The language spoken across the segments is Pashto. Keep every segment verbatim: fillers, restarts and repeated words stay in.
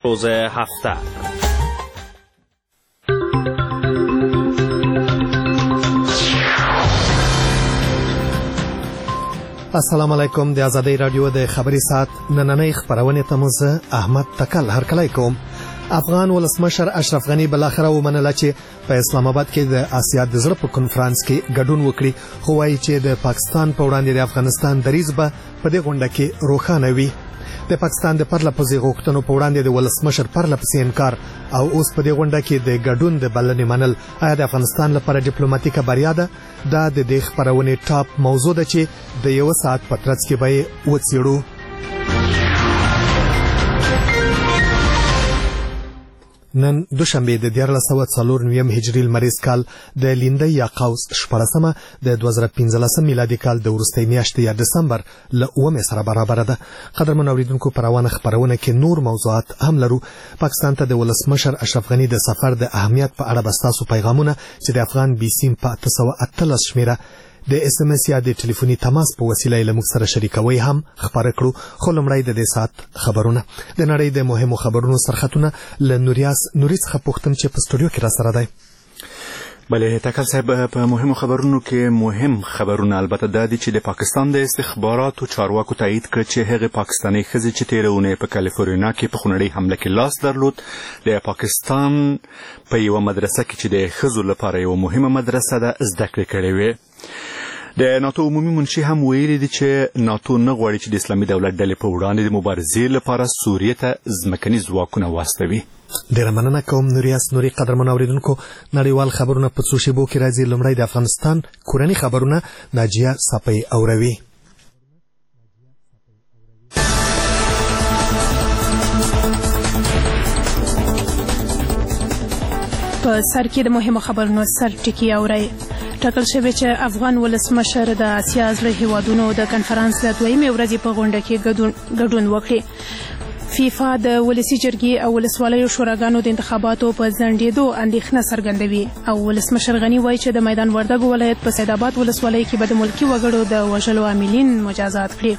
روز هفته السلام علیکم. د آزادۍ رادیو د خبري ساعت نننۍ خبرونه ته مزه احمد تکل هرکلی کوم. افغان ولسمشر اشرف غنی بلاخره ومنله چې په اسلام آباد کې د آسیا د زړه په کنفرانس کې ګډون وکړي، خو وایي چې د پاکستان په وړاندې د افغانستان دریځ به په دې غونډه کې روښانه وي. د پاکستان د پرله پسې غوښتنو په وړاندې د ولسمشر پرله پسې انکار او اوس په دې غونډه کې د ګډون د بلنې منل آیا د افغانستان لپاره ډیپلوماټیکه بریا ده؟ دا د دې خبرونې ټاپ موضوع ده چې د یو ساعت په ترڅ کې به وڅېړو. نن دوشنبه د دیارلس سوه څلور نویم هجري لمریز کال د لیندۍ یا قوس شپاړسمه د دوه زره پنځلسم میلادي کال د وروستۍ میاشتې یا دسمبر له اوومې سره برابره ده. قدرمن اوریدونکو، په روانه خبرونه کې نور موضوعات هم لرو. پاکستان ته د ولسمشر اشرف غنی د سفر د اهمیت په اړه به ستاسو پیغامونه چې د افغان بي سیم په اته سوه اتلس شمیره د اس ام اس یا د ټلیفوني تماس په وسیله له موږ سره شریکوي هم خبره کړو. خو لمړی د دې سات خبرونه د نړۍ د مهمو خبرونو سرخطونه له نوریاس نوري څخه پوښتم چې په سټوډیو کې را سره دی. بله تکل صاحب، په مهمو خبرونو کې مهم خبرونه البته دا دي چې د پاکستان د استخباراتو چارواکو تایید کړ چې هغه پاکستاني ښځې چې تېره اونۍ په کالیفورنیا کې په خونړۍ حمله کې لاس درلود د پاکستان په یوه مدرسه کې چې د ښځو لپاره یوه مهمه مدرسه ده زده کړې کړې وې. د ناتو عمومي منشي هم ویلي دي چې ناتو نه غواړي چې د اسلامي دولت ډلې په وړاندې د مبارزې لپاره سوریې ته ځمکني ځواکونه واستوي. ډیره مننه کوم نوریاس نوري. قدرمن اوریدونکو، نړیوال خبرونه په څو شیبو کې راځي. لومړی د افغانستان کورني خبرونه ناجیه صافی اوروي. په سر کې د مهمو خبرونو سر ټکی اوري. ټاکل شوی چې افغان ولسمشر د آسیا زړه هیوادونو د کنفرانس د دویمې ورځې په غونډه کې ګډون وکړي. فیفا د ولسي جرګې او ولسوالیو شوراګانو د انتخاباتو په ځنډېدو اندېښنه څرګندوي او ولسمشر غني وایي چې د میدان وردګو ولایت په سیدآباد ولسوالۍ کې به د ملکي وګړو د وژلو عاملین مجازات کړي.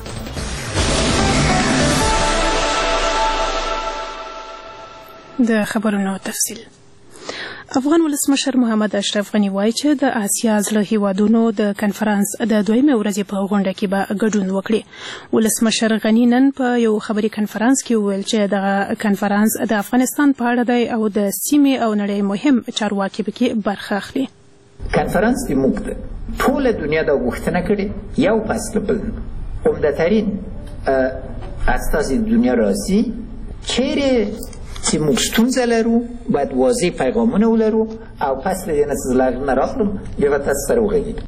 د خبرونو تفصیل. افغان ولسمشر محمد اشرف غنی وایي چې د آسیا زړه هیوادونو د کنفرانس د دویمې ورځې په غونډه کې به ګډون وکړي. ولسمشر غنی نن په یو خبري کنفرانس کې وویل چې دغه کنفرانس د افغانستان په اړه دی او د سیمې او نړۍ مهم چارواکي پکې برخه اخلي. کنفرانس د موږ د ټول دنیا د غوښتنه کړي یو فصل بل عمده‌ترین استازي دنیا راځي چیرې چې موږ ستونزه لرو باید واضح پیغامونه ولرو او پس له دې نه چې زه نه راغلم بیا به تاسو سره وغږېږم.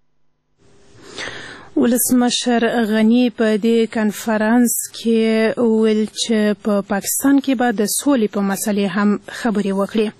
ولسمشر غني په دې کنفرانس کې وویل چې په پاکستان کې به د سولې په مسلې هم خبرې وکړي.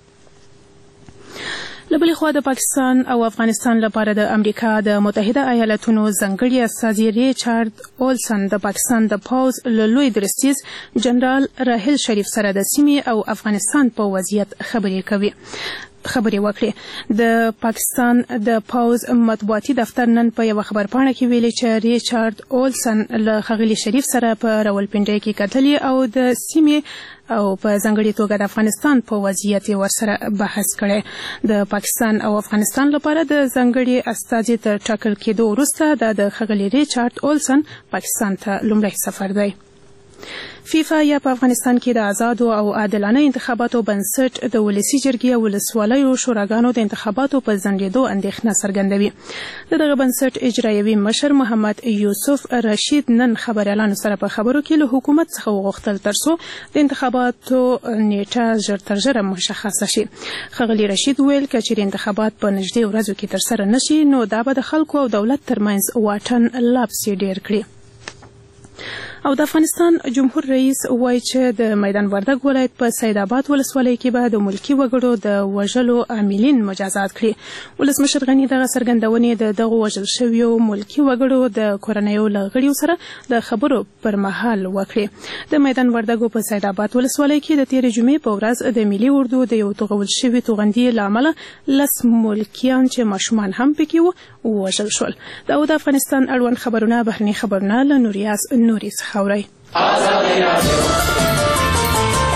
له بلې خوا د پاکستان او افغانستان لپاره د امریکا د متحده ایالاتونو ځانګړي استازي ریچارډ اولسن د پاکستان د پوځ له لوی درستیز جنرال راحیل شریف سره د سیمې او افغانستان په وضعیت خبرې کوي خبرې وکړي. د پاکستان د پوځ مطبوعاتي دفتر نن په یوه خبرپاڼه کې ویلي چې ریچارډ اولسن له ښاغلي شریف سره په راولپنډۍ کې کتلي او د سیمې او په ځانګړې توګه د افغانستان په وضعیت ورسره بحث کړی. د پاکستان او افغانستان لپاره د ځانګړي استازي تر ټاکل کېدو وروسته دا د ښاغلي ریچارډ اولسن پاکستان ته لومړی سفر دی. فیفا یا په افغانستان کې د آزادو او عادلانه انتخاباتو بنسټ د ولسي جرګې او ولسوالیو شوراګانو د انتخاباتو په ځنډېدو اندېښنه څرګندوي. د دغه بنسټ اجرایوي مشر محمد یوسف رشید نن خبریالانو سره په خبرو کې له حکومت څخه وغوښتل ترڅو د انتخاباتو نیټه ژر تر ژره مشخصه شي. ښاغلي رشید ویل که چیرې انتخابات په نږدې ورځو کې ترسره نشي نو دا به د خلکو او دولت ترمنځ واټن لا پسې ډېر کړي. او د افغانستان جمهور رئیس وایي چې د میدان وردګ ولایت په سیدآباد ولسوالۍ کې به د ملکي وګړو د وژلو عاملین مجازات کړي. ولسمشر غني دغه څرګندونې د دغو وژل شویو ملکي وګړو د کورنیو له غړیو سره د خبرو پر مهال وکړي. د میدان وردګو په سیدآباد ولسوالۍ کې د تېرې جمعې په ورځ د ملي اردو د یو توغول شوي توغندي له امله لس ملکیان چې ماشومان هم پکې وو ووژل شول. دا د افغانستان اړوند خبرونه بهرني خبرونه له نوریاس نوري څخه اورئ.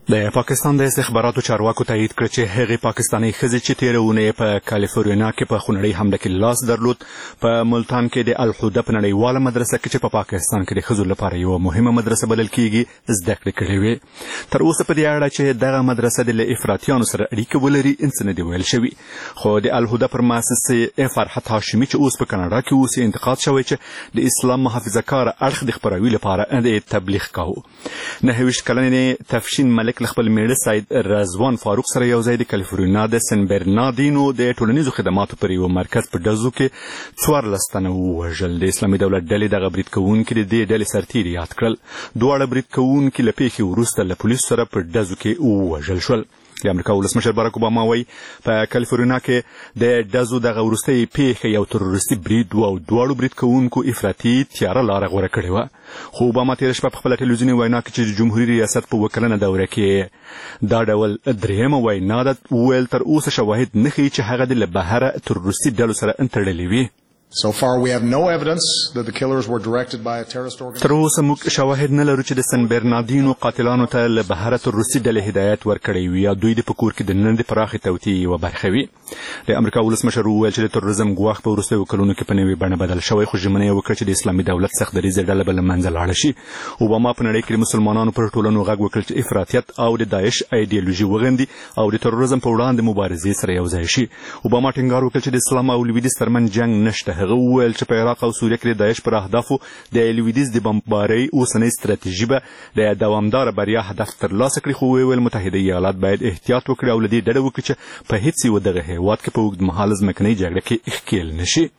د پاکستان د استخباراتو چارواکو تایید کړ چې هغې پاکستاني ښځې چې تېره اونۍ په کالیفورنیا کې په خونړۍ حمله کې لاس درلود په ملتان کې د الهده په نړیواله مدرسه کې چې په پاکستان کې د ښځو لپاره یوه مهمه مدرسه بلل کیږي زده کړې کړې وې. تر اوسه په دې اړه چې دغه مدرسه د له افراطیانو سره اړیکه ولري څه نه دي ویل شوي، خو د الهده پر مؤسسې فرحت هاشمي چې اوس په کاناډا کې اوسي انتقاد شوی چې د اسلام محافظه کار اړخ د خپراوي لپاره د تبلیغ کاوه. نهه ویشت کلنې تفشین ملک له خپل میړه سید رضوان فاروق سره یو ځای د کالیفورنیا د سن برناردینو د ټولنیزو خدماتو پر یو مرکز په ډزو کې څوارلس تنه ووژل. د اسلامي دولت ډلې دغه برید کوونکي د دې ډلې سرتیري یاد کړل. دواړه برید کوونکي له پیښې وروسته له پولیسو سره په ډزو کې ووژل شول. د امریکا ولسمشر باراک اوباما وایي په کالیفورنیا کې د ډزو دغه وروستۍ پیښه یو تروریستي برید و او دواړو برید کوونکو افراطي تیاره لاره غوره کړې وه. خو اوباما تېره شپه په خپله ټلویزیوني وینا کې چې د جمهوري ریاست په اووه کلنه دوره کې دا ډول درېیمه وینا ده وویل تر اوسه شواهد نه ښیي چې هغه د له بهره تروریستي ډلو سره تړلې وي. So far we have no evidence that the killers were directed by a terrorist organization. تر اوسه موږ شواهد نه لرو چې د سن برناردینو قاتلانو ته له بهره تروریستي ډلې هدایت ورکړی وي یا دوی د په کور کې د نن د پراخې توطیې یوه برخه وي. د امریکا ولسمشر وویل چې د تروریزم ګواښ په وروستیو کلونو کې په نوې بڼه بدل شوی، خو ژمنه یې وکړه چې د اسلامي دولت سخت دریځه ډله به له منځه لاړه شي. اوباما په نړۍ کې د مسلمانانو پر ټولنو غږ وکړ چې افراطیت او د داعش ایډیالوژي وغندي او د تروریزم په وړاندې مبارزې سره یو ځای شي. اوباما ټینګار وکړ چې د اسلام او لویدیځ ترمنځ جنګ نشته. هغه وویل چې په عراق او سوریه کې د داعش پر اهدافو د لویدیځ د بمبارۍ اوسنۍ ستراتیژي به د دوامداره بریا هدف ترلاسه کړي، خو ویل متحده ایالات باید احتیاط وکړي او له دې ډډه وکړي چې په هیڅ یو دغه هېواد کې په اوږدمهاله ځمکنۍ جګړه کې ښکېل نه شي.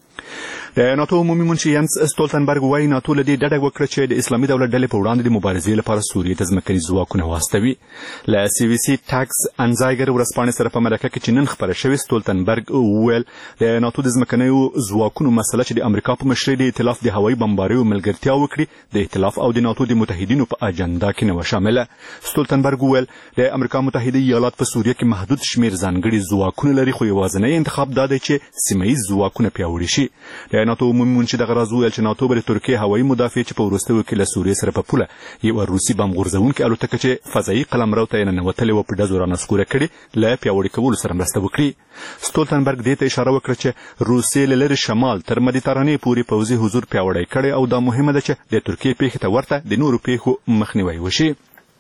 د ناتو عمومي منشي ینس ستولتنبرګ وایي ناتو له دې ډډه وکړه چې د اسلامي دولت ډلې په وړاندې د مبارزې لپاره سوریې ته ځمکني ځواکونه واستوي. له سی وي سي ټاکس انزایګر ورځپاڼې سره په مرکه کې چې نن خپره شوې ستولتنبرګ وویل د ناتو د ځمکنیو ځواکونو مسله چې د امریکا په مشرۍ د ائتلاف د هوایي بمباریو ملګرتیا وکړي د ائتلاف او د ناتو د متحدینو په اجنډا کې نه وه شامله. ستولتنبرګ وویل د امریکا متحده ایالات په سوریه کې محدود شمېر ځانګړي ځواکونه لري، خو یوازینی انتخاب دا دی چې سیمه ییز ځواکونه پیاوړي شي. د ناتو عمومي منشي دغه راز وویل چې ناتو به د ترکیې هوایي مدافع چې په وروستیو کې له سوریې سره په پوله یوه روسي بم غورځوونکې الوتکه چې فضایي قلمرو ته یې ننوتلې وه په ډزو رانسکوره کړې له پیاوړي کولو سره مرسته وکړي. ستولتنبرګ دې ته اشاره وکړه چې روسیې له لرې شمال تر مدیترانې پورې پوځي حضور پیاوړی کړی او دا مهمه ده چې د ترکیې پیښې ته ورته د نورو پیښو مخنیوی وشي.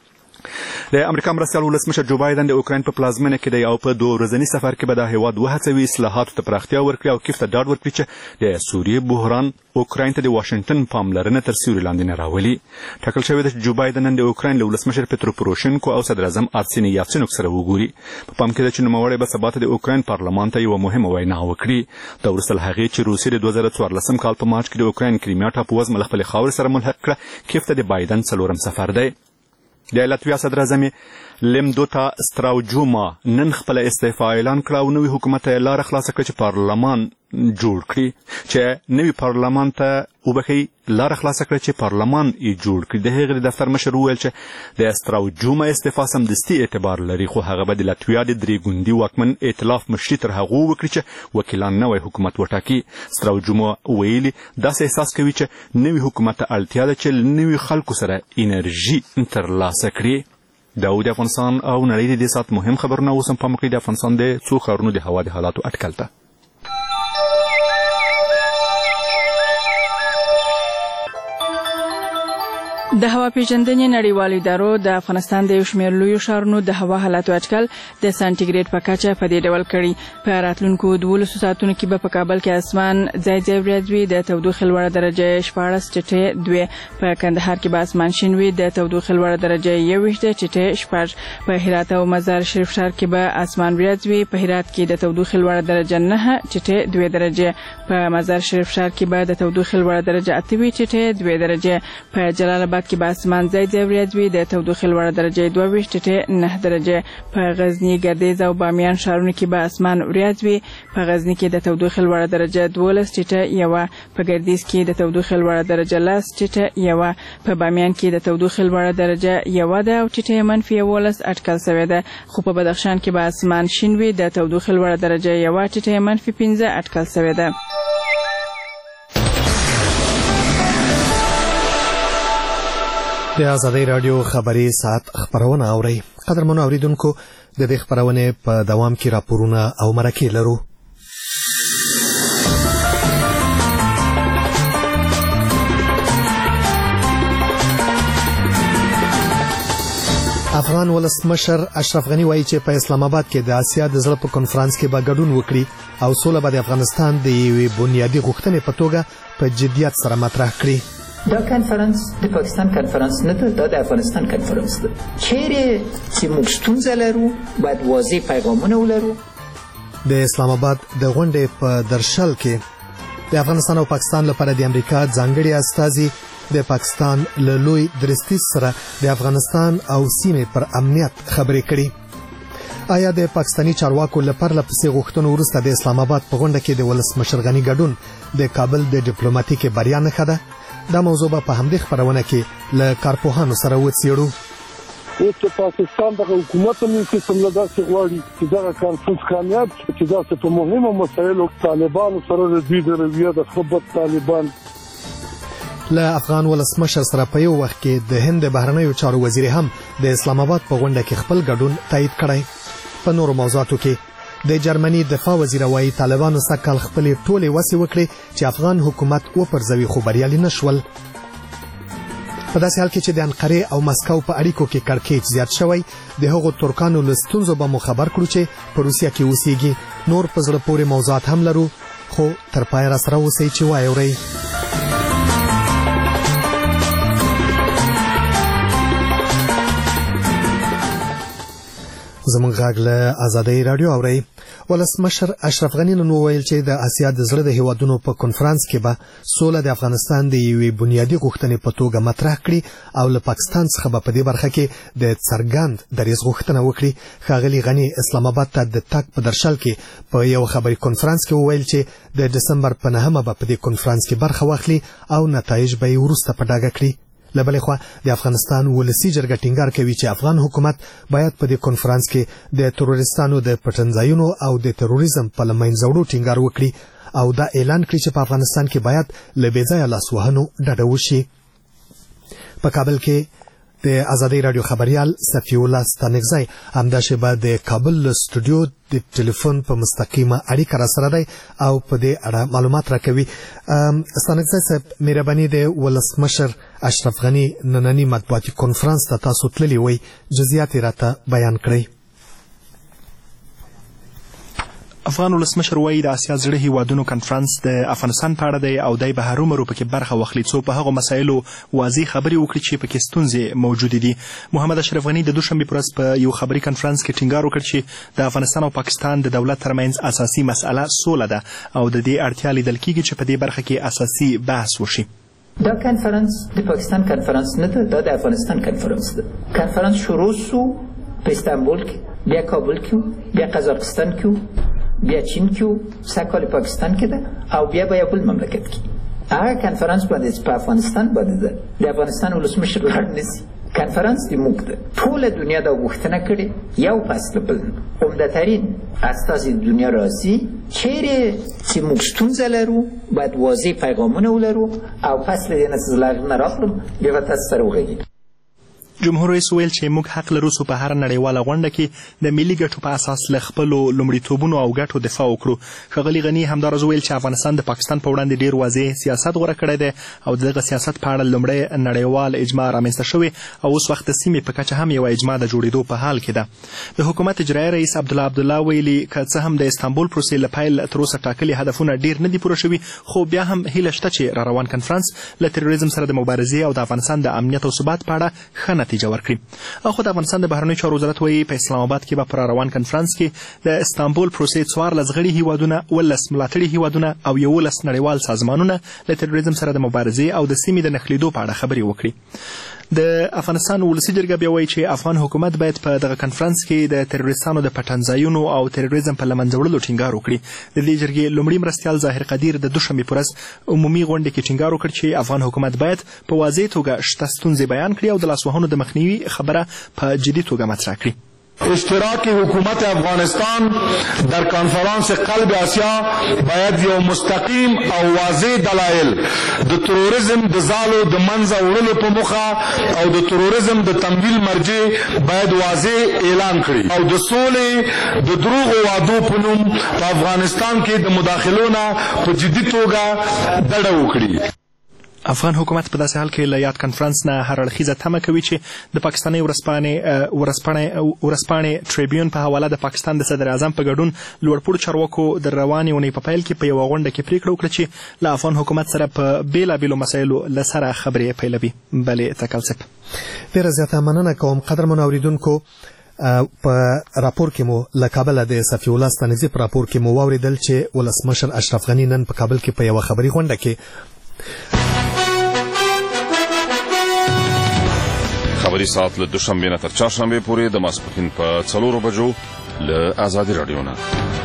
د امریکا مرستیال ولسمشر جو بایدن د اوکراین په پلازمینه کې دی او په دوه ورځني سفر کې به دا هیواد وهڅوي اصلاحاتو ته پراختیا ورکړي او کیف ته ډاډ ورکړي چې د سوریې بحران اوکراین ته د واشنګټن پاملرنه تر سیوري لاندې نه راولي. ټاکل شوې ده چې جو بایدن نن د اوکراین له ولسمشر پترو پوروشنکو او صدر اعظم ارسیني یاتسنوک سره وګوري. په پام کې ده چې نوموړی به سبا ته د اوکراین پارلمان ته یوه مهمه وینا وکړي. دا وروسته له هغې چې روسیې د دوه زره څوارلسم کال په مارچ کې د اوکراین کریمیا ټاپووزمه له خپلې خاورې سره ملحق کړه، کیف ته د بایدن څلورم سفر دی. د لاتویا صدر اعظم لیمدوتا ستراوجوما نن خپله استعفا اعلان کړه او نوي حکومت ته یې لاره خلاصه کړه چې پارلمان جوړ کړي چې نوي پارلمان ته وبخي لاره خلاصه کړه چې پارلمان یې جوړ کړي. د هغې د دفتر مشر وویل چې د ستراوجوما استعفا سمدستي اعتبار لري، خو هغه به د لاتویا د درې ګوندي واکمن ائتلاف مشري تر هغو وکړي چې وکیلان نوی حکومت وټاکي. ستراوجوما ویلي داسې احساس کوي چې نوي حکومت ته اړتیا ده چې له نوي خلکو سره انرژي ترلاسه کړي. دا د افغانستان او نړۍ د دې ساعت مهم خبرونه اوس هم پام وکړئ د افغانستان د څو ښارونو د هوا د حالاتو اټکل ته. د هوا پیژندنې نړیوالو ادارو د افغانستان د یو شمېر لویو ښارونو د هوا حالاتو اټکل د سانټیګریډ په کچه په دې ډول کړي. په راتلونکو دولسو ساعتونو کې به په کابل کې اسمان ځای ځای وریځ وي، د تودوخې لوړه درجه شپاړس ټیټې دوې، په کندهار کې به اسمان شین وي، د تودوخې لوړه درجه یو ویشت ټیټې شپږ، په هرات او مزار شریف ښار کې به اسمان وریځ وي، په هرات کې د تودوخې لوړه درجه نهه ټیټې دوې درجې، په مزار شریف ښار کې به د تودوخې لوړه درجه اته وي ټیټې دوې درجې، په جلال آباد کې به اسمان ځای ځای وریځ وي، د تودوخې لوړه درجه دوه ویشت ټیټې نه درجې، په غزني ګردیز او بامیان ښارونو کې به اسمان وریځ وي، په غزني کې د تودوخې لوړه درجه دولس ټیټه یوه، په ګردیز کې د تودوخې لوړه درجه لس ټیټه یوه، په بامیان کې د تودوخې لوړه درجه یوه ده او ټیټه منفي یولس اټکل شوې ده، خو په بدخشان کې به اسمان شین وي، د تودوخې لوړه درجه یوه ټیټه منفي پنځه اټکل شوې ده. د آزادۍ راډیو خبري ساعت خبرونه اورئ. قدرمنو اوریدونکو، د دې خبرونې په دوام کې راپورونه او مرکې لرو. افغان ولسمشر اشرف غنی وایي چې په اسلام آباد کې د آسیا د زړه په کنفرانس کې به ګډون وکړي او سوله به د افغانستان د یوې بنیادي غوښتنې په توګه په جدیت سره مطرح کړي. دا کنفرانس د پاکستان کنفرانس نه ده، دا د افغانستان کنفرانس ده. چیرې چې موږ ستونزه لرو باید واضح پیغامونه ولرو. د اسلام آباد د غونډې په درشل کې د افغانستان او پاکستان لپاره د امریکا ځانګړي استازي د پاکستان له لوی درستیز سره د افغانستان او سیمې پر امنیت خبرې کړي. آیا د پاکستانی چارواکو له پرله پسې غوښتنو وروسته د اسلام آباد په غونډه کې د ولسمشر غني ګډون د کابل د ډیپلوماټیکې بریا نښه ده؟ دا موضوع به په همدې خبرونه کې له کارپوهانو سره وڅېړو. اوس چې پاکستان د حکومت هم قسم له داسې غواړي چې دغه کانفرنس کامیاب شي، چې داسې په مهمو مسایلو طالبانو سره د دوی د رویه د خبرت طالبان له افغان ولسمشر سره په یو وخت کې د هند بهرنیو چارو وزیر هم د اسلام آباد په غونډه کې خپل ګډون تایید کړی. په نورو موضوعاتو کې د جرمني دفاع وزیر وايي طالبانو سکهال خپلې ټولې وسې وکړي چې افغان حکومت وپرځوي، خو بریالي نشول. په داسې حال کې چې د انقرې او مسکو په اړیکو کې کړکېچ زیات شوی، د هغو ترکانو له ستونزو به مو خبر کړو چې په روسیه کې اوسېږي. نور په زړه پورې موضوعات هم لرو، خو تر پایه راسره اوسئ چې واورئ. زمونږ غږ له آزادۍ راډیو اورئ. ولسمشر اشرف غنی نن وویل چې د آسیا د زړه د هیوادونو په کنفرانس کې به سوله د افغانستان د یوې بنیادي غوښتنې په توګه مطرح کړي او له پاکستان څخه به په دې برخه کې د څرګند دریځ غوښتنه وکړي. ښاغلي غنی اسلام آباد ته د تګ په درشل کې په یو خبري کنفرانس کې وویل چې د دسمبر په نهمه به په دې کنفرانس کې برخه واخلي او نتایج به یې وروسته په ډاګه کړي. له بلې خوا د افغانستان ولسي جرګه ټینګار کوي چې افغان حکومت باید په دې کنفرانس کې د تروریستانو د پټنځایونو او د تروریزم په له منځه وړو ټینګار وکړي او دا اعلان کړي چې په افغانستان کې باید له بې ځایه لاسوهنو ډډه وشي. په کابل کې د آزادۍ راډیو خبريال صفی الله ستانکزی همداشې به د کابل له سټوډیو د ټلیفون په مستقیمه اړیکه را سره دی او په دې اړه معلومات راکوي. ستانکزی صاحب، مهرباني د ولسمشر اشرف غنی نننی مطبوعاتي کنفرانس ته تاسو تللی وئ، جزئیات یې راته بیان کړئ. افغان ولسمشر وایي د آسیا زړه هیوادونو کنفرانس د افغانستان په اړه دی او دی به هرومرو پکې برخه واخلي څو په هغو مسایلو واضح خبرې وکړي چې پکې ستونزې موجودې دي. محمد اشرف غني د دوشنبې په ورځ په یو خبري کنفرانس کې ټینګار وکړ چې د افغانستان او پاکستان د دولت ترمنځ اساسي مسأله سوله ده او د دې اړتیا لیدل کېږي چې په دې برخه کې اساسي بحث وشي. دا کنفرانس د پاکستان کنفرانس نه ده، دا د افغانستان کنفرانس ده. کنفرانس شروع سو په استانبول کې، بیا کابل کې، بیا قزاقستان کې، بیا چین کې، سکهال پاکستان کې ده او بیا به یو بل مملکت کې. هغه کنفرانس باندې په افغانستان باندې ده، د افغانستان ولسمشر لاړ نشي. کنفرانس د موږ ده، ټوله دنیا دا غوښتنه کړې، یو پس له بل عمده‌ترین استازي دنیا راځي. چیرې چې موږ ستونزه لرو باید واضح پیغامونه ولرو او پس له دې نه راخلم بیا به تاسو سره وغږېږو. جمهور رئیس ویل چې موږ حق لرو چې په هر نړیواله غونډه کې د ملي ګټو په اساس له خپلو لومړیتوبونو او ګټو دفاع وکړو. ښاغلي غني همداراز ویل چې افغانستان د پاکستان په وړاندې ډیر واضح سیاست غوره کړی دی او دغه سیاست په اړه لومړی نړیوال اجماع رامنځته شوې او اوس وخت د سیمې په کچه هم یو اجماع د جوړېدو په حال کې ده. د حکومت اجرایي رئیس عبدالله عبدالله ویلي که څه هم د استانبول پروسې له پیل تر اوسه ټاکلي هدفونه ډیر نه دي پوره شوي، خو بیا هم هیله شته چې را روان کنفرانس له تروریزم سره د مبارزې او د افغانستان د امنیت او ثبات په اړه ښه نتیجه ورکړي. خو د افغانستان د بهرنیو چارو وزارت وایي په اسلام آباد کې به پر روان کنفرانس کې د استانبول پروسې څوارلس غړي هیوادونه، ولس ملاتړي هیوادونه او یولس نړیوال سازمانونه له تروریزم سره د مبارزې او د سیمې د نښلېدو په اړه خبرې وکړي. د افغانستان ولسي جرګه بیا وایي چې افغان حکومت باید په دغه کنفرانس کې د تروریستانو د پټنځایونو او تروریزم په له منځه وړلو ټینګار وکړي. د دې جرګې لومړي مرستیال ظاهر قدیر د دوشنبې په ورځ عمومي غونډې کې ټینګار وکړ چې افغان حکومت باید په واضح توګه شته ستونزې بیان کړي او د لاسوهنو د مخنیوي خبره په جدي توګه مطرح کړي. اشتراک حکومت افغانستان در کنفرانس قلب آسیا باید یو مستقیم او واضح دلایل د تروریزم د زالو د منځه وړلو په موخه او د تروریزم د تمویل مرجع باید واضح اعلان کړي او د سولې د دروغ وعدو په نوم په افغانستان کې د مداخلو نه په جدي توګه ډډه وکړي. افغان حکومت په داسې حال کې له یاد کنفرانس نه هر اړخیزه تمه کوي چې د پاکستاني ورځپاڼې ورځپاڼې ورځپاڼې ټریبیون په حواله د پاکستان د صدر اعظم په ګډون لوړپوړو چارواکو د روانې اونۍ په پیل کې په یوه غونډه کې پریکړه وکړه چې له افغان حکومت سره په بېلابېلو مسایلو له سره خبرې پیلوي. بلې تکل صاحب، ډېره زیاته مننه کوم. قدرمنو اورېدونکو، په راپور کې مو له کابل د صفي الله ستانکزي په راپور کې مو واورېدل چې ولسمشر اشرف غني نن په کابل کې په یوه خبري غونډه کې خبری ساعت له دوشنبه نه تر چهارشنبه پورې د ماسپښین په څلورو بجو له آزادي رادیو نه.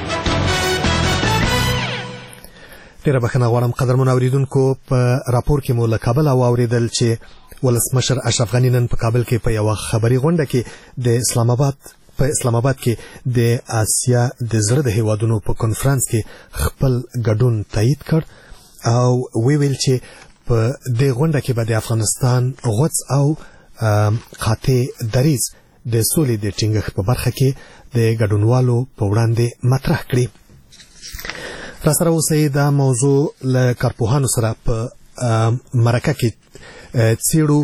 ډېره بخښنه غواړم قدرمنو اورېدونکو، په راپور کې مو له کابل واورېدل چې ولسمشر اشرف غني نن په کابل کې په یوه خبري غونډه کې د اسلام آباد په اسلام آباد کې د آسیا د زړه د هیوادونو په کنفرانس کې خپل ګډون تایید کړ او وی ویل چې په دې غونډه کې به د افغانستان غوڅ او قاطع دریځ د سولې د ټینګښت په برخه کې د ګډونوالو په وړاندې مطرح کړي. را سره اوسئ دا موضوع له کارپوهانو سره په مرکه کې څېړو،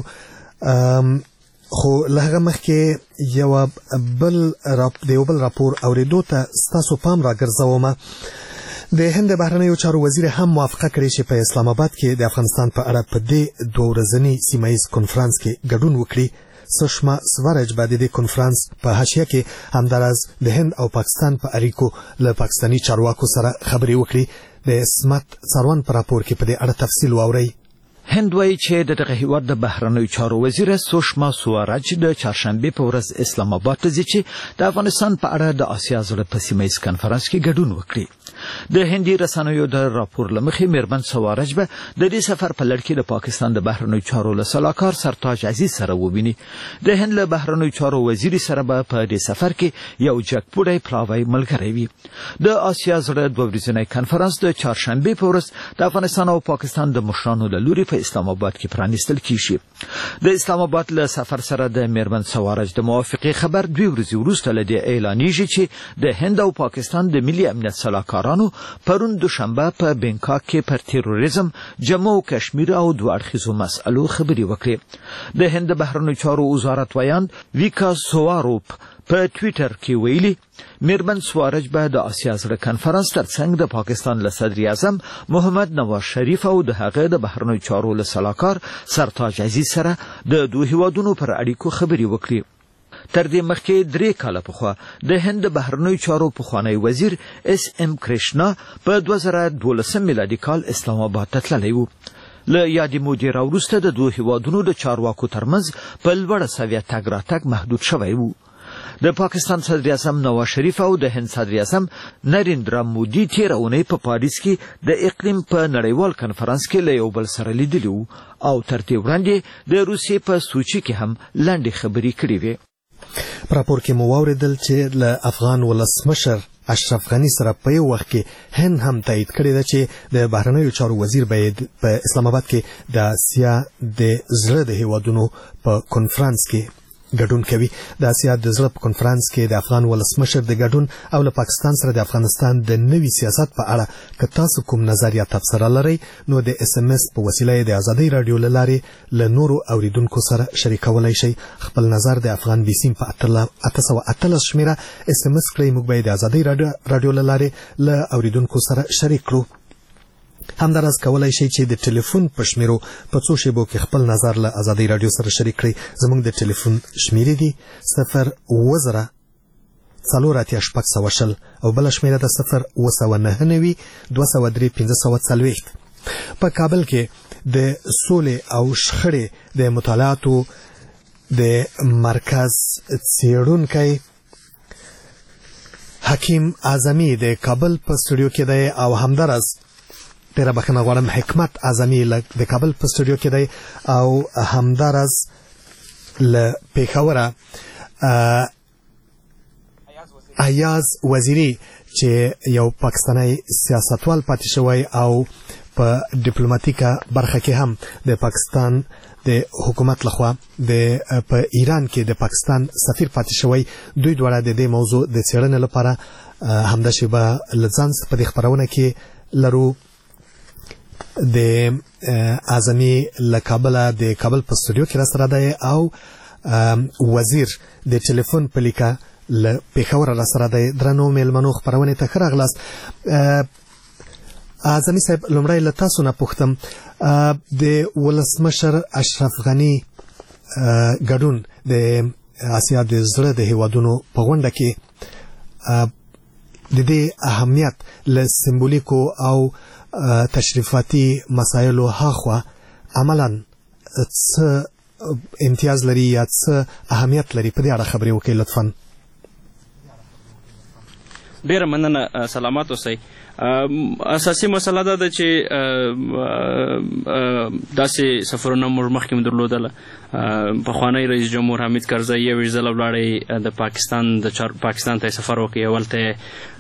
خو له هغه مخکې یو بل د یو بل راپور اورېدو ته ستاسو پام راګرځوم. د هند بهرنیو چارو وزیر هم موافقه کړې چې په اسلام آباد کې د افغانستان په اړه په دې دوه ورځني سیمه ییز کنفرانس کې ګډون وکړي. سشما سوارج به د دې کنفرانس په حاشیه کې همداراز د هند او پاکستان په اړیکو له پاکستاني چارواکو سره خبرې وکړي. د اسمت څاروان په راپور کې په دې اړه تفصیل واورئ. هند وایي چې د دغه هیواد د بهرنیو چارو وزیر سوشما سوارج د چهارشنبه په ورځ اسلام آباد ته ځي چې د افغانستان په اړه د آسیا زړه په سیمه ییز کنفرانس کې ګډون وکړي. د هندي رسنیو د راپور له مخې میرمن سوارج به د دې سفر په لړ کې د پاکستان د بهرنیو چارو له سلاکار سرتاج عزیز سره وویني. د هند له بهرنیو چارو وزیر سره به په دې سفر کې یو جګپوړی پلاوی ملګری وي. د آسیا زړه دوه ورځنی کنفرانس د چهارشنبه په ورځ د افغانستان او پاکستان د مشرانو له لوري په اسلام آباد کې پرانیستل کیږي. د اسلام آباد له سفر سره د میرمن سوارج د موافقې خبر دوی ورځې وروسته له دې اعلانېږي چې د هند او پاکستان د ملي امنیت سلاکارانو پرون دوشنبه په بنکاک کې پر تروریزم، جموں و کشمیر او دوه اړخیزو مسألو خبرې وکړې. د هند بهرنیو چارو وزارت ویاند ویکا سواروپ په ټویټر کې ویلي میرمن سوارج به د آسیا زړه کنفرانس ترڅنګ د پاکستان له صدر اعظم محمد نواز شریف او د هغه د بهرنیو چارو له سلاکار سرتاج عزیز سره د دوه هیوادونو پر اړیکو خبرې وکړي. تر دې مخکې درې کاله پخوا د هند بهرنیو چارو پخوانی وزیر اس ام کرشنا په دوه زره دولسم میلادي کال اسلام آباد ته تللی و. له یادې مودې راوروسته د دوه هیوادونو د چارواکو ترمنځ په لوړه سویه تګ راتګ محدود شوی و. د پاکستان صدر اعظم نواز شریف او د هند صدر اعظم نریندرا مودي تېره اونۍ په پاریس کې د اقلیم په نړیوال کنفرانس کې له یو بل سره لیدلي وو او تر دې وړاندې د روسیې په سوچي کې هم لنډې خبرې کړې وې. په راپور کې مو واورېدل چې له افغان ولسمشر اشرف غني سره په یو وخت کې هند هم تایید کړی ده چې د بهرنیو چارو وزیر باید په اسلام آباد کې د آسیا د زړه د هیوادونو په کنفرانس کې ګډون کوي. د آسیا د زړه په کنفرانس کې د افغان ولسمشر د ګډون او له پاکستان سره د افغانستان د نوي سیاست په اړه که تاسو کوم نظر یا تبصره لرئ نو د اس ام اس په وسیله د آزادۍ رادیو له لارې له نورو اوریدونکو سره شریکولی شئ. خپل نظر د افغان بي سیم په اته سوه اتلس شمیره اس ام اس کړئ. موږ به د آزادۍ رادیو له لارې له اوریدونکو سره شریک کړو. همداراز کولای شئ چې د ټلیفون په شمیرو په څو شیبو کې خپل نظر له آزادۍ رادیو سره شریک کړئ. زموږ د ټلیفون شمیرې دي صفر اوه زره څلور اتیا شپږ سوه شل او بله شمیره د صفر اوه سوه نهه نوي دوه سوه درې پنځه سوه څلوېښت. په کابل کې د سولې او شخړې د مطالعاتو د مرکز څېړونکی حکیم اعظمي د کابل په سټوډیو کې دی او همداراز ډېره بخښنه غواړم حکمت اعظمي د کابل په سټوډیو کې دی او همداراز له پېښوره ایاز وزیری چې یو پاکستانی سیاستوال پاتې شوی او په ډیپلوماټیکه برخه کې هم د پاکستان د حکومت لخوا د په ایران کې د پاکستان سفیر پاتې شوی، دوی دواړه د دې موضوع د څېړنې لپاره همداسې به له ځان څخه په دې خپرونه کې لرو. د اعظمي له کابله د کابل په سټوډیو کې راسره دی او وزیر د ټلیفون په لیکه له پېښوره راسره دی. درنو میلمنو خپرونې ته ښه راغلاست. اعظمي صاحب، لومړی له تاسو نه پوښتم، د ولسمشر اشرف غني ګډون د اسیا د زړه د هیوادونو په غونډه کې د دې اهمیت له سمبولیکو او تشریفاتي مسایلو هاخوا عملاً څه امتیاز لري یا څه اهمیت لري؟ په دې اړه خبرې وکړئ لطفاً. ډیره مننه، سلامات اوسئ. اساسي مسله دا ده چې داسې سفرونه موږ مخکې هم درلودله. پخوانی رئیس جمهور حامد کرزی یویشت ځله ولاړی د پاکستان د پاکستان ته سفر وکړي. اول ته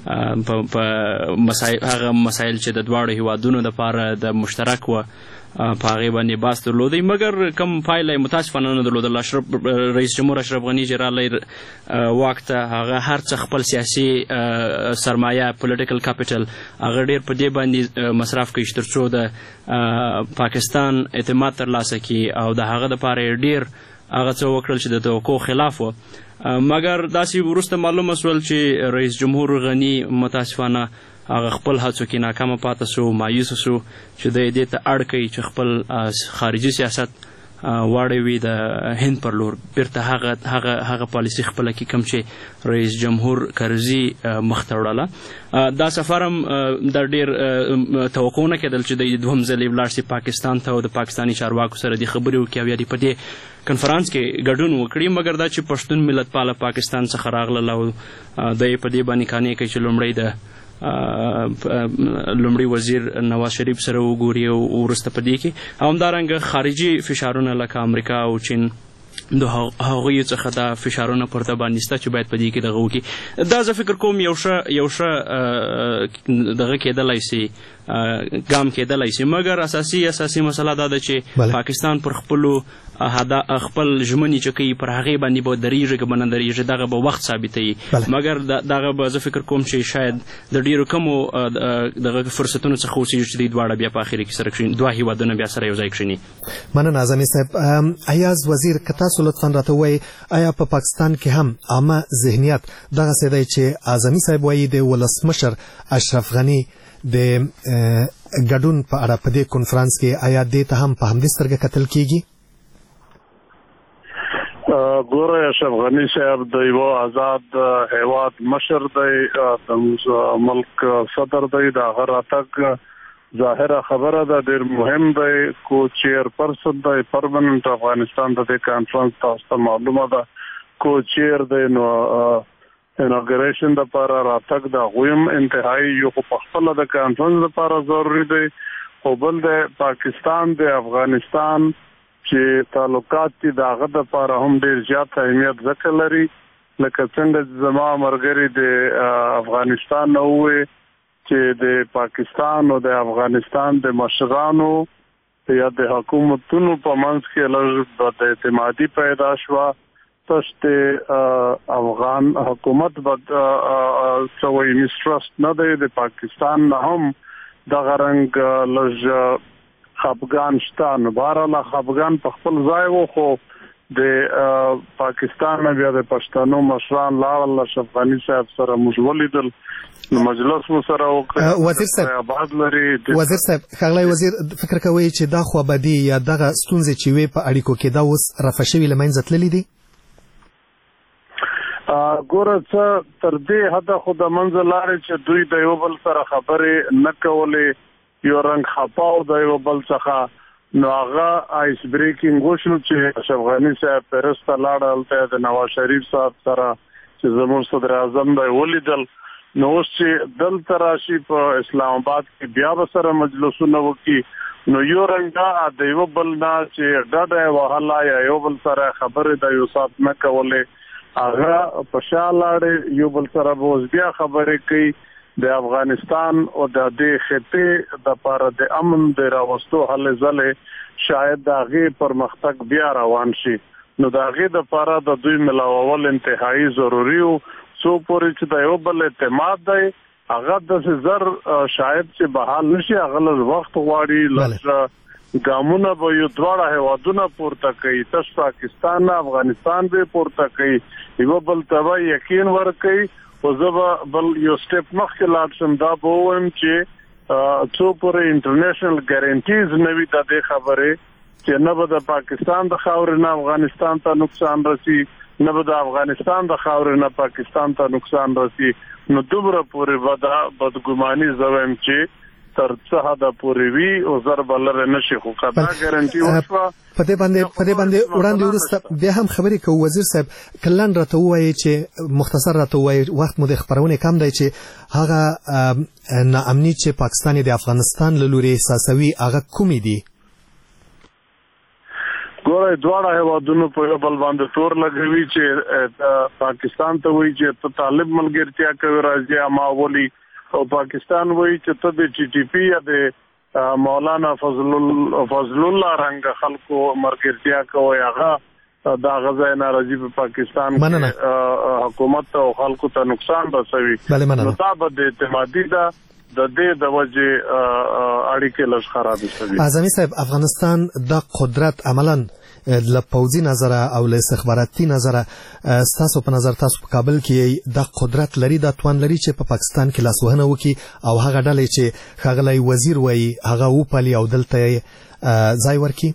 په هغه مسایل چې د دواړو هیوادونو دپاره د مشترک وه په هغې باندې بحث درلودی، مګر کم پایله یې متاسفانه نه درلودله. اشرف رئیس جمهور اشرف غني چې رالی واک ته، هغه هر څه خپل سیاسي سرمایه پولیټیکل کاپیټل هغه ډېر په دې باندې مصرف کوي تر څو د پاکستان اعتماد ترلاسه کړي او د هغه دپاره یې ډېر هغه څه وکړل چې د توقع خلاف وه. مګر داسې وروسته معلومه شول چې رئیس جمهور غني متاسفانه هغه خپل هڅو کې ناکامه پاته سو، مایوسه سو چې دی دې ته اړ کوي چې خپل خارجي سیاست واړوي د هند پر لور. بیرته هغه هغه هغه پالیسي خپله کې کوم چې رئیس جمهور کرزي مخته وړله. دا سفر هم دا ډېر توقع نه کېدل چې دی دوهم ځل یې ولاړ سي پاکستان ته او د پاکستاني چارواکو سره دې خبرې وکړي او یا دې په دې کنفرانس کې ګډون وکړي. مګر دا چې پښتون ملت پاله پاکستان څخه راغلل او دی په دې باندې قانع کوي چې لومړی د لومړي وزیر نواز شریف سره وګوري او وروسته په دې کې همدارنګه خارجي فشارونه لکه امریکا او چین د هغوی څخه دا فشارونه پورته باندې شته چې باید په دې کې دغه وکړي. دا زه فکر کوم یو ښه یو ښه دغه کېدلی سي ګام کېدلی سي. مګر اساسي اساسي مسله دا ده چې پاکستان پر خپلو خپل ژمنې چې کوي پر هغې باندې به درېږي که به نه درېږي، دغه به وخت ثابتوي. مګر دغه به زه فکر کوم چې شاید د ډېرو کمو دغه فرصتونو څخه اوسېږي چې دوی دواړه بیا په اخر کې سره کښېني، دوه هېوادونه بیا سره یو ځای کښېني. مننه اعظمي صاحب. ایاز وزیر، که تاسو لطفا راته ووایئ آیا په پاکستان کې هم عامه ذهنیت دغسې دی چې اعظمي صاحب وایي د ولسمشر اشرف غني د ګډون په اړه په دې کنفرانس کې آیا دې ته هم په همدې سترګه کتل کېږي؟ ګوره، اشرف غني صاحب د یو آزاد هیواد مشر دی، د ملک صدر دی، د هغه راتګ ظاهره خبره ده ډېر مهم دی. کو چیر پرسن دی پرمننٹ افغانستان د دې کانفرنس تاسو ته معلومه ده کو چیر دی، نو اناګریشن دپاره راتګ د هغوی هم انتهایي یو خو پخپله د کانفرنس دپاره ضروري دی، خو بل د پاکستان د افغانستان چې تعلقات دي د هغه دپاره هم ډېر زیات اهمیت ځکه لري. لکه څنګه زما ملګري د افغانستان نه ووایي چې د پاکستان او د افغانستان د مشرانو یا د حکومتونو په منځ کې لږ بد اعتمادي پیدا شوه. تشت افغان حکومت بد سوی مسټرست نه دی، د پاکستان نه هم دغه رنګ لږ خفګان شته. نو بهرحاله خفګان په خپل ځای و، خو د پاکستان نه بیا د پښتنو مشران لاړل، اشرف غني صاحب سره موږ ولیدل، مجلس مو سره وکړ. وزیر صاحب وزیر صاحب ښاغلی وزیر، فکر کوئ چې دا خوابدي یا دغه ستونزې چې وې په اړیکو کې دا اوس رفع شوي له منځه تللي دي؟ ګوره، څه تر دې حده خو د منځه لاړې چې دوی د یو بل سره خبرې نه کولې، یو رنګ خپاو د یو بل څخه، نو هغه آیس بریکینګ وشو چې اشرف غني صاحب پیرس ته لاړ، هلته د نواز شریف صاحب سره چې زموږ صدر اعظم دی ولیدل. نو اوس چې دلته راشي په اسلام آباد کې بیا به سره مجلسونه وکړي، نو یو رنګ دا د یو بل نه چې ډډه یې وهله یا یو بل سره خبرې د یو ساعت نه کولې، هغه په شا لاړې یو بل سره به اوس بیا خبرې کوي د افغانستان او د دې خطې دپاره د امن د راوستو هلې ځلې شاید د هغې پرمختګ بیا روان شي. نو د هغې دپاره د دوی ملاول انتهایی ضروري و څو پورې چې د یو بل اعتماد دی هغه داسې زر شاید چې بحال نشي هغه لږ وخت غواړي لږ ګامونه به یو دواړه هیوادونه پورته کوي تش پاکستان نه افغانستان به پورته کوي یو بل ته به یقین ورکوي خو زه به بل یو سټپ مخکې لاړ شم دا به ووایم چې څو پورې انټرنیشنل ګارنټیز نه وي د دې خبرې چې نه به د پاکستان د خاورې نه افغانستان ته نقصان رسي نه به د افغانستان د خاورې نه پاکستان ته نقصان رسي نو دومره پورې به دا بدګماني زه وایم چې تر څه حده پورې وي او زر به لرې نه شي خو که دا ګارنټي وشوه په دې باندې په دې باندې وړاندې وروسته بیا هم خبرې کوو وزیر صاحب که لنډ راته ووایي چې مختصر راته ووایي وخت مو د خپرونې کم دی چې هغه ناامني چې پاکستان د افغانستان له لوري احساسوي هغه کومې دي؟ ګوره دواړه هیوادونو په یو بل باندې تور لګوي چې پاکستان ته وایي چې ته طالب ملګرتیا کوي راځي ما ولي او پاکستان وایي چې ته د ټي ټي پي یا د مولانا فضل فضل الله رنګ خلکو ملګرتیا کوي هغه دا غځای ناراضي په پاکستان کې حکومت او خلکو ته نقصان رسوي نو دا به د اعتمادي ده د دې د وجې اړیکې لږ خرابې شوي. اعظمي صاحب افغانستان د قدرت عملاً له پوځي نظره او له استخباراتي نظره ستاسو په نظر تاسو په کابل کې د قدرت لري د توان لري چې په پا پاکستان کې لاسوهنه وکړي او هغه ډلې چې ښاغلی وزیر وایي هغه وپالي او دلته یې ځای ورکړي؟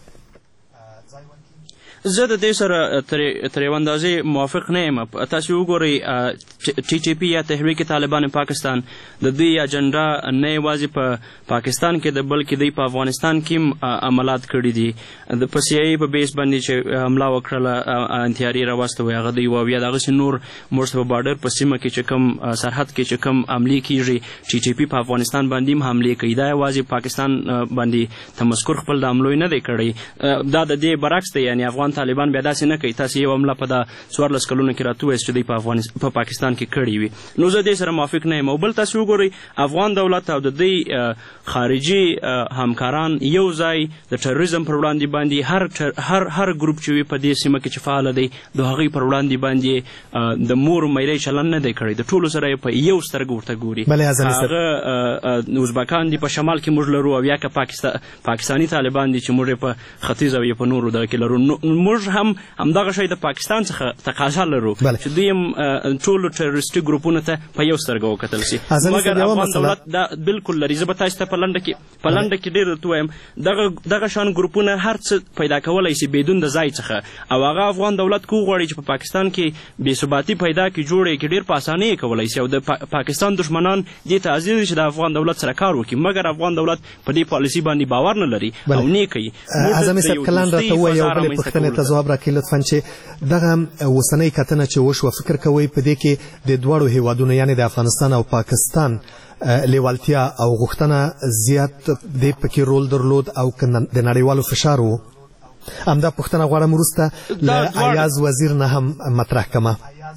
زه د دې سره تر یو اندازې موافق نه یم. تاسو وګورئ ټي ټي پي یا تحریک طالبان پاکستان د دې اجنډا نه یوازې په پاکستان کې د بلکې دوی په افغانستان کې عملات کړي دي د پسیایي په بیس باندې چې حمله وکړله انتیاري راوستوي هغه دوی و بیا دغسې نور موږ په بارډر په سیمه کې چې کوم سرحد کې چې کوم حملې کېږي ټي ټي پي په افغانستان باندې هم حملې کوي دا یوازې پاکستان باندې تمسکر خپل د حملو نه دی کړی دا د دې برعکس دی یعنې افغان طالبان بیا داسې نه کوي تاسې یو حمله په دا څوارلس کلونو کې راته ووایاست چې دوی په په پاکستان کې کړې وي نو زه دې سره موافق نه یم. او بل تاسې وګورئ افغان دولت او د دوی خارجي همکاران یو ځای د ټروریزم پر وړاندې باندې هر هر هر ګروپ چې وي په دې سیمه کې چې فعاله دی د هغوی پر وړاندې باندې د مور میری چلن نه دی کړی د ټولو سره یې په یو سترګه ورته ګوري. هغه ازبکان دي په شمال کې موږ لرو او یا که پاکستاني طالبان دي چې موږ یې په ختیځ او یا په نورو دغه کې لرو موږ هم همدغه شی د پاکستان څخه تقاضا لرو چې دوی هم ټولو ټروریستي ګروپونو ته په یو سترګه وکتل شي مګر افغان دولت دا بالکل لري. زه به تاسو ته په لنډه کې په لنډه کې ډېر درته وایم دغه دغه شان ګروپونه هر څه پیدا کولی شي بدون د ځای څخه او هغه افغان دولت کو غواړي چې په پاکستان کې بې ثباتي پیدا کړي جوړ یې کړي ډېر په اسانۍ یې کولی شي او د پاکستان دښمنان دې ته حاضر دي چې د افغان دولت سره کار وکړي مګر افغان دولت په دې پالیسي باندې باور نه لري او نه یې کوي. اعظمي صاحب که لنډ راته ووایي یو بلې پوښتنې ته ځواب راکړي لطفا چې دغه اوسنۍ کتنه چې وشوه فکر کوئ په دې کې د دواړو هیوادونو یعنې د افغانستان او پاکستان لیوالتیا او غوښتنه زیات دې پکې رول درلود او که د نړیوالو فشار و؟ همدا پوښتنه غواړم وروسته له ایاز وزیر نه هم مطرح کړمه.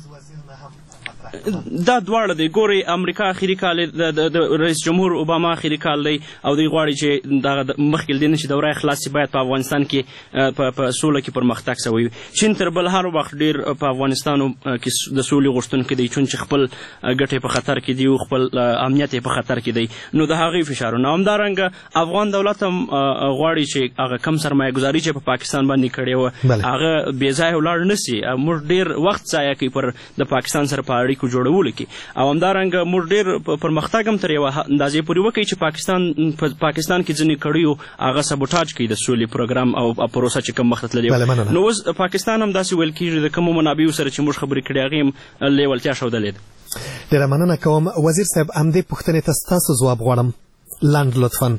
دا دواړه دی ګورئ امریکا اخري کال د رئیس جمهور اوباما اخري کال دی او دوی غواړي چې دغه مخکې دی نه چې دوره خلاص شي باید په افغانستان کې په سوله کې پرمختګ شوی وي. چین تر بل هر وخت ډېر په افغانستان کې د سولې غوښتونکی دی چون چې خپل ګټې په خطر کې دي او خپل امنیت په خطر کې دی نو د هغې فشارونه همدارنګه افغان دولت هم غواړي چې هغه کم سرمایه ګزاري چې په پاکستان باندې کړې وه هغه بې ځایه ولاړ نه سي. موږ ډېر وخت ضایع کوي پر د پاکستان سره په اړیکو جوړولو کې او همدارنګه موږ ډېر پرمختګ هم تر یوه اندازې پورې وکړي چې پاکستان په پاکستان کې ځینې کړیو هغه سبوټاج کوي د سولې پروګرام او پروسه چې کوم مخته تللې نو اوس پاکستان هم داسې ویل کېږي د کومو منابعو سره چې موږ خبرې کړې هغې هم لیوالتیا ښودلې ده. ډېره مننه کوم وزیر صاحب همدې پوښتنې ته ستاسو ځواب غواړم لنډ لطفا.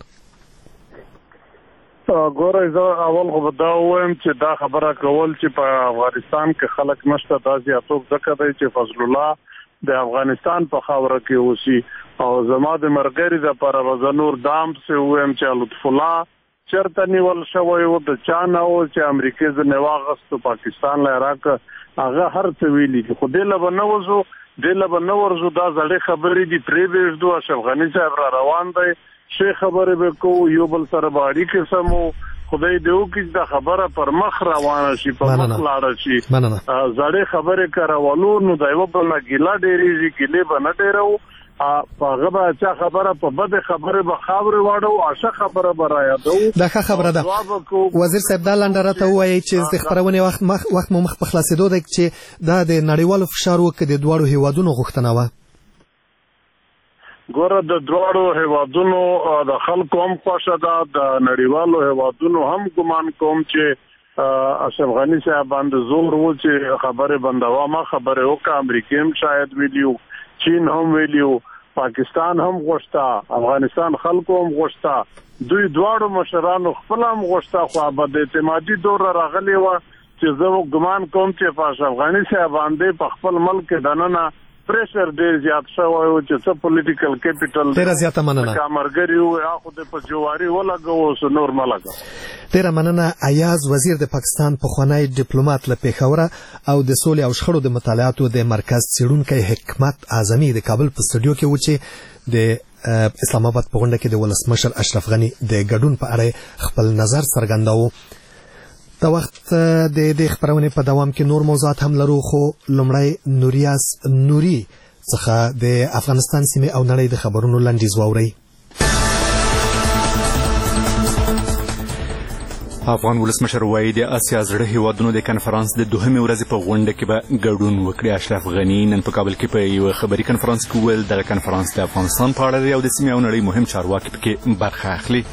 ګوره زه اول خو به دا ووایم چې دا خبره کول چې په افغانستان کې خلک نشته دا زیاتوب ځکه دی چې فضل الله د افغانستان په خاوره کې اوسي او زما د مرګري دپاره به زه نور دام پسې ووایم چې لطف الله چرته نیول شوی و د چا نه و چې امریکې ځنې واغستو پاکستان له راکه هغه هر څه ویلي دي خو دې له به نه وځو دې له به نه ورځو دا زړې خبرې دي پرې پرېږدو اشرف غني صاحب را روان دی ښې خبرې به کوو یو بل سره به اړیکې سمو خدای دې وکړي دا خبره پر مخ روانه شي پر مخ لاړه شي زړې خبرې که راولو نو د یوه بل نه ګیله ډېرېږي ګیلې به نه ډېروو په هغه به چا خبره په بدې خبرې به خاورې واړو اشه خبره به رایادوو دا ښه خبره ده وزیر صاحب دا لنډه راته ووایئ چې د خپرونې وخت مو مخ په خلاصېدو دی چې دا د نړیوالو فشار و که د دواړو هیوادونو غوښتنه وه ګوره د دواړو هیوادونو د خلکو هم خوښه ده د نړیوالو هیوادونو هم ګمان کوم چې اشرف غني صاحب باندې زور و چې خبرې بندوه ما خبرې وکړه امریکې هم شاید ویلیو چین هم ویلیو پاکستان هم غوښته افغانستان خلکو هم غوښته دوی دواړو مشرانو خپل هم غوښته خو بد اعتمادي دوره راغلې وه چې زه ګمان کوم چې په اشرف غني صاحب باندې په خپل ملک دننه پریشر ډېر زیات شوی و چې څه پولیټیکل کیپیټل ډېره زیاته مننه که مرګري وو خو د په جواري ولګوو اوس نور مه لګوو ډېره مننه ایاز وزیر د پاکستان پخوانی ډیپلومات له پېښوره او د سولې او شخړو د مطالعاتو د مرکز څېړونکی حکمت اعظمي د کابل په سټوډیو کې و چې د اسلام آباد په غونډه کې د ولسمشر اشرف غني د ګډون په اړه خپل نظر څرګنداوه د وخت د دې خبرونې په دوام کې نور موضوعات هم لرو خو لومړی نوریاس نوري څخه د افغانستان سیمې او نړۍ د خبرونو لنډیز واورئ افغان ولسمشر وایي د اسیا زړه هیوادونو د کنفرانس د دوهمې ورځې په غونډه کې به ګډون وکړي اشرف غني نن په کابل کې په یو خبري کنفرانس کې وویل دغه کنفرانس د افغانستان په اړه او د سیمې او نړۍ مهم چارواکي پکې برخه اخلي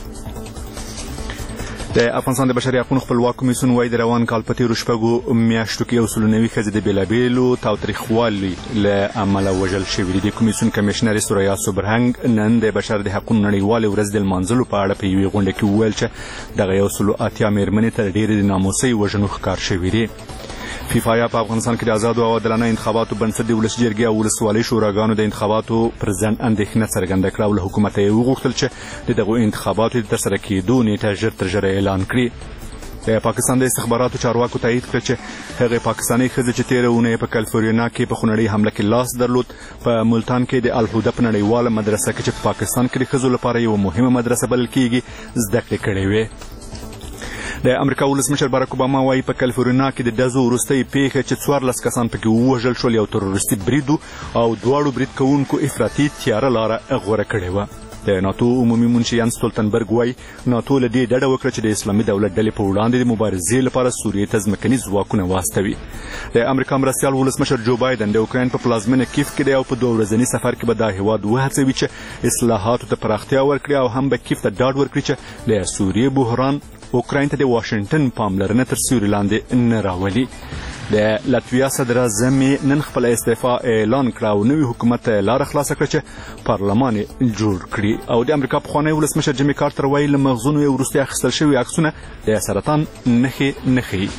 د افغانستان د بشري حقوقو خپلواک کمیسیون وايي د روان کال په تېرو شپږو میاشتو کې یو سل نوي ښځې د بېلابېلو تاوتریخوالي له امله وژل شوي دي د کمیسیون کمیشنر سوریا سوبرهنګ نن د بشر د حقوقو نړیوالې ورځ د لمانځلو په اړه په یوې غونډه کې وویل چې دغه یو سل اتیا مېرمنې تر ډېرې د ناموسۍ وژنو ښکار شوي دي فیفا یا په افغانستان کې د آزادو او عادلانه انتخاباتو بنسټ د ولس جرګې او ولسوالۍ شوراګانو د انتخاباتو پر ځنډ اندېښنه څرګنده کړه او له حکومته یې وغوښتل چې د دغو انتخاباتو د ترسره کېدو نیټه ژر تر ژره اعلان کړي د پاکستان د استخباراتو چارواکو تایید کړ چې هغې پاکستاني ښځې چې تېره اونۍ په کالیفورنیا کې په خونړۍ حمله کې لاس درلود په ملتان کې د الهده په نړیواله مدرسه کې چې په پاکستان کې د ښځو لپاره یوه مهمه مدرسه بلل کېږي زده کړې کړې وې د امریکا ولسمشر باراک اوباما وايي په کالیفورنیا کې د ډزو وروستۍ پیښه چې څوارلس کسان پکې ووژل شول یو تروریستي برید او دواړو برید کوونکو افراطي تیاره لاره غوره کړې وه د ناتو عمومي منشي یانس ستولتنبرګ وايي ناتو له دې ډډه وکړه چې د اسلامي دولت ډلې په وړاندې د مبارزې لپاره سوریې ته ځمکني ځواکونه واستوي د امریکا مرستیال ولسمشر جو بایدن د اوکراین په پلازمینه کیف کې دی او په دوه ورځني سفر کې به دا هیواد وهڅوي چې اصلاحاتو ته پراختیا ورکړي او هم به کیف ته ډاډ ورکړي چې د سوریې بحران اوکراین ته د واشنګټن پاملرنه تر سیوري لاندې نه راولي د لاتویا صدر اعظم نن خپل استعفا اعلان کړه او نوي حکومت ته لاره خلاصه کړه چې پارلمان جوړ کړي او د امریکا پخوانی ولسمشر جیمي کارتر وایي له مغزونو یې وروسته اخیستل شوي عکسونه د سرطان نښې نه ښیي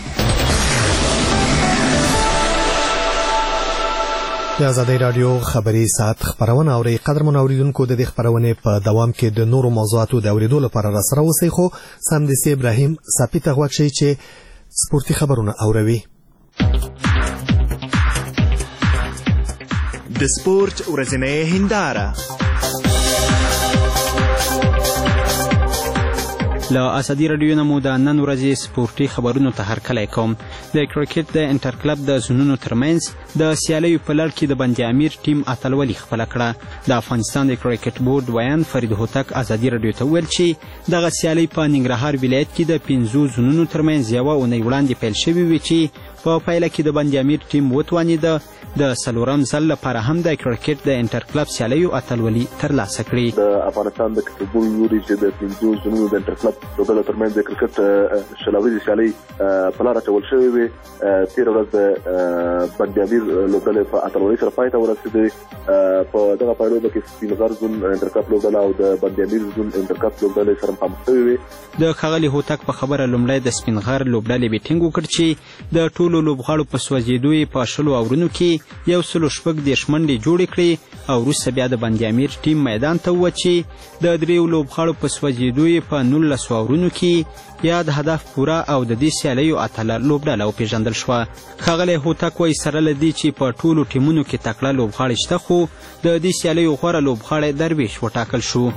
د ازادۍ راډیو خبري ساعت خبرونه اورئ قدرمن اوریدونکو د دې خبرونې په دوام کې د نورو موضوعاتو د اوریدو لپاره راسره اوسئ خو سمدستي ابراهیم ساپي ته غوږ شئ چې سپورتي خبرونه اوروي د سپورت ورځنۍ هنداره له ازادي راډیو نه مو د نن ورځې سپورتي خبرونو ته هرکلی کوم د کرکټ د انټر کلب د زونونو ترمنځ د سیالیو په لړ کې د بند امیر ټیم اتلولي خپله کړه د افغانستان د کرکټ بورډ ویان فرید هوتک ازادي راډیو ته وویل چې دغه سیالۍ په ننګرهار ولایت کې د پنځو زونونو ترمنځ یوه اونۍ وړاندې پیل شوې وې چې په پایله کې د بند امیر ټیم وتوانېده د څلورم ځل لپاره هم د کرکټ د انټر کلب سیالیو اتلولي ترلاسه کړي د افغانستان د کرکټ بورډ لوري چې د پنځو زونونو د انټر کلب لوبډلو ترمنځ د کرکټ شلوريزې سیالۍ په لاره اچول شوې وې تېره ورځ د بند امیر لوبډلې په اتلولۍ سره پای ته ورسېدې په دغه پایلوبه کې سپین غر زون انټر کلب لوبډله او د بند امیر زون انټر کلب لوبډلې سره مخامخ شوې وې د ښاغلي هوتک په خبره لومړی د سپین غر لوبډلې بیټینګ وکړ چې د ټولو لوبغاړو په سوځېدو یې په شلو اورونو کې یو سلو شپږ دېرش منډې جوړې کړې او وروسته بیا د بند امیر ټیم میدان ته ووت چې د دریو لوبغاړو په سوځېدو یې په نولسو اورونو کې یا د هدف پوره او د دې سیالیو اتله لوبډله وپېژندل شوه. ښاغلی هوتک وایي سره له دې چې په ټولو ټیمونو کې تکړه لوبغاړي شته خو د دې سیالیو غوره لوبغاړی درویش وټاکل شو.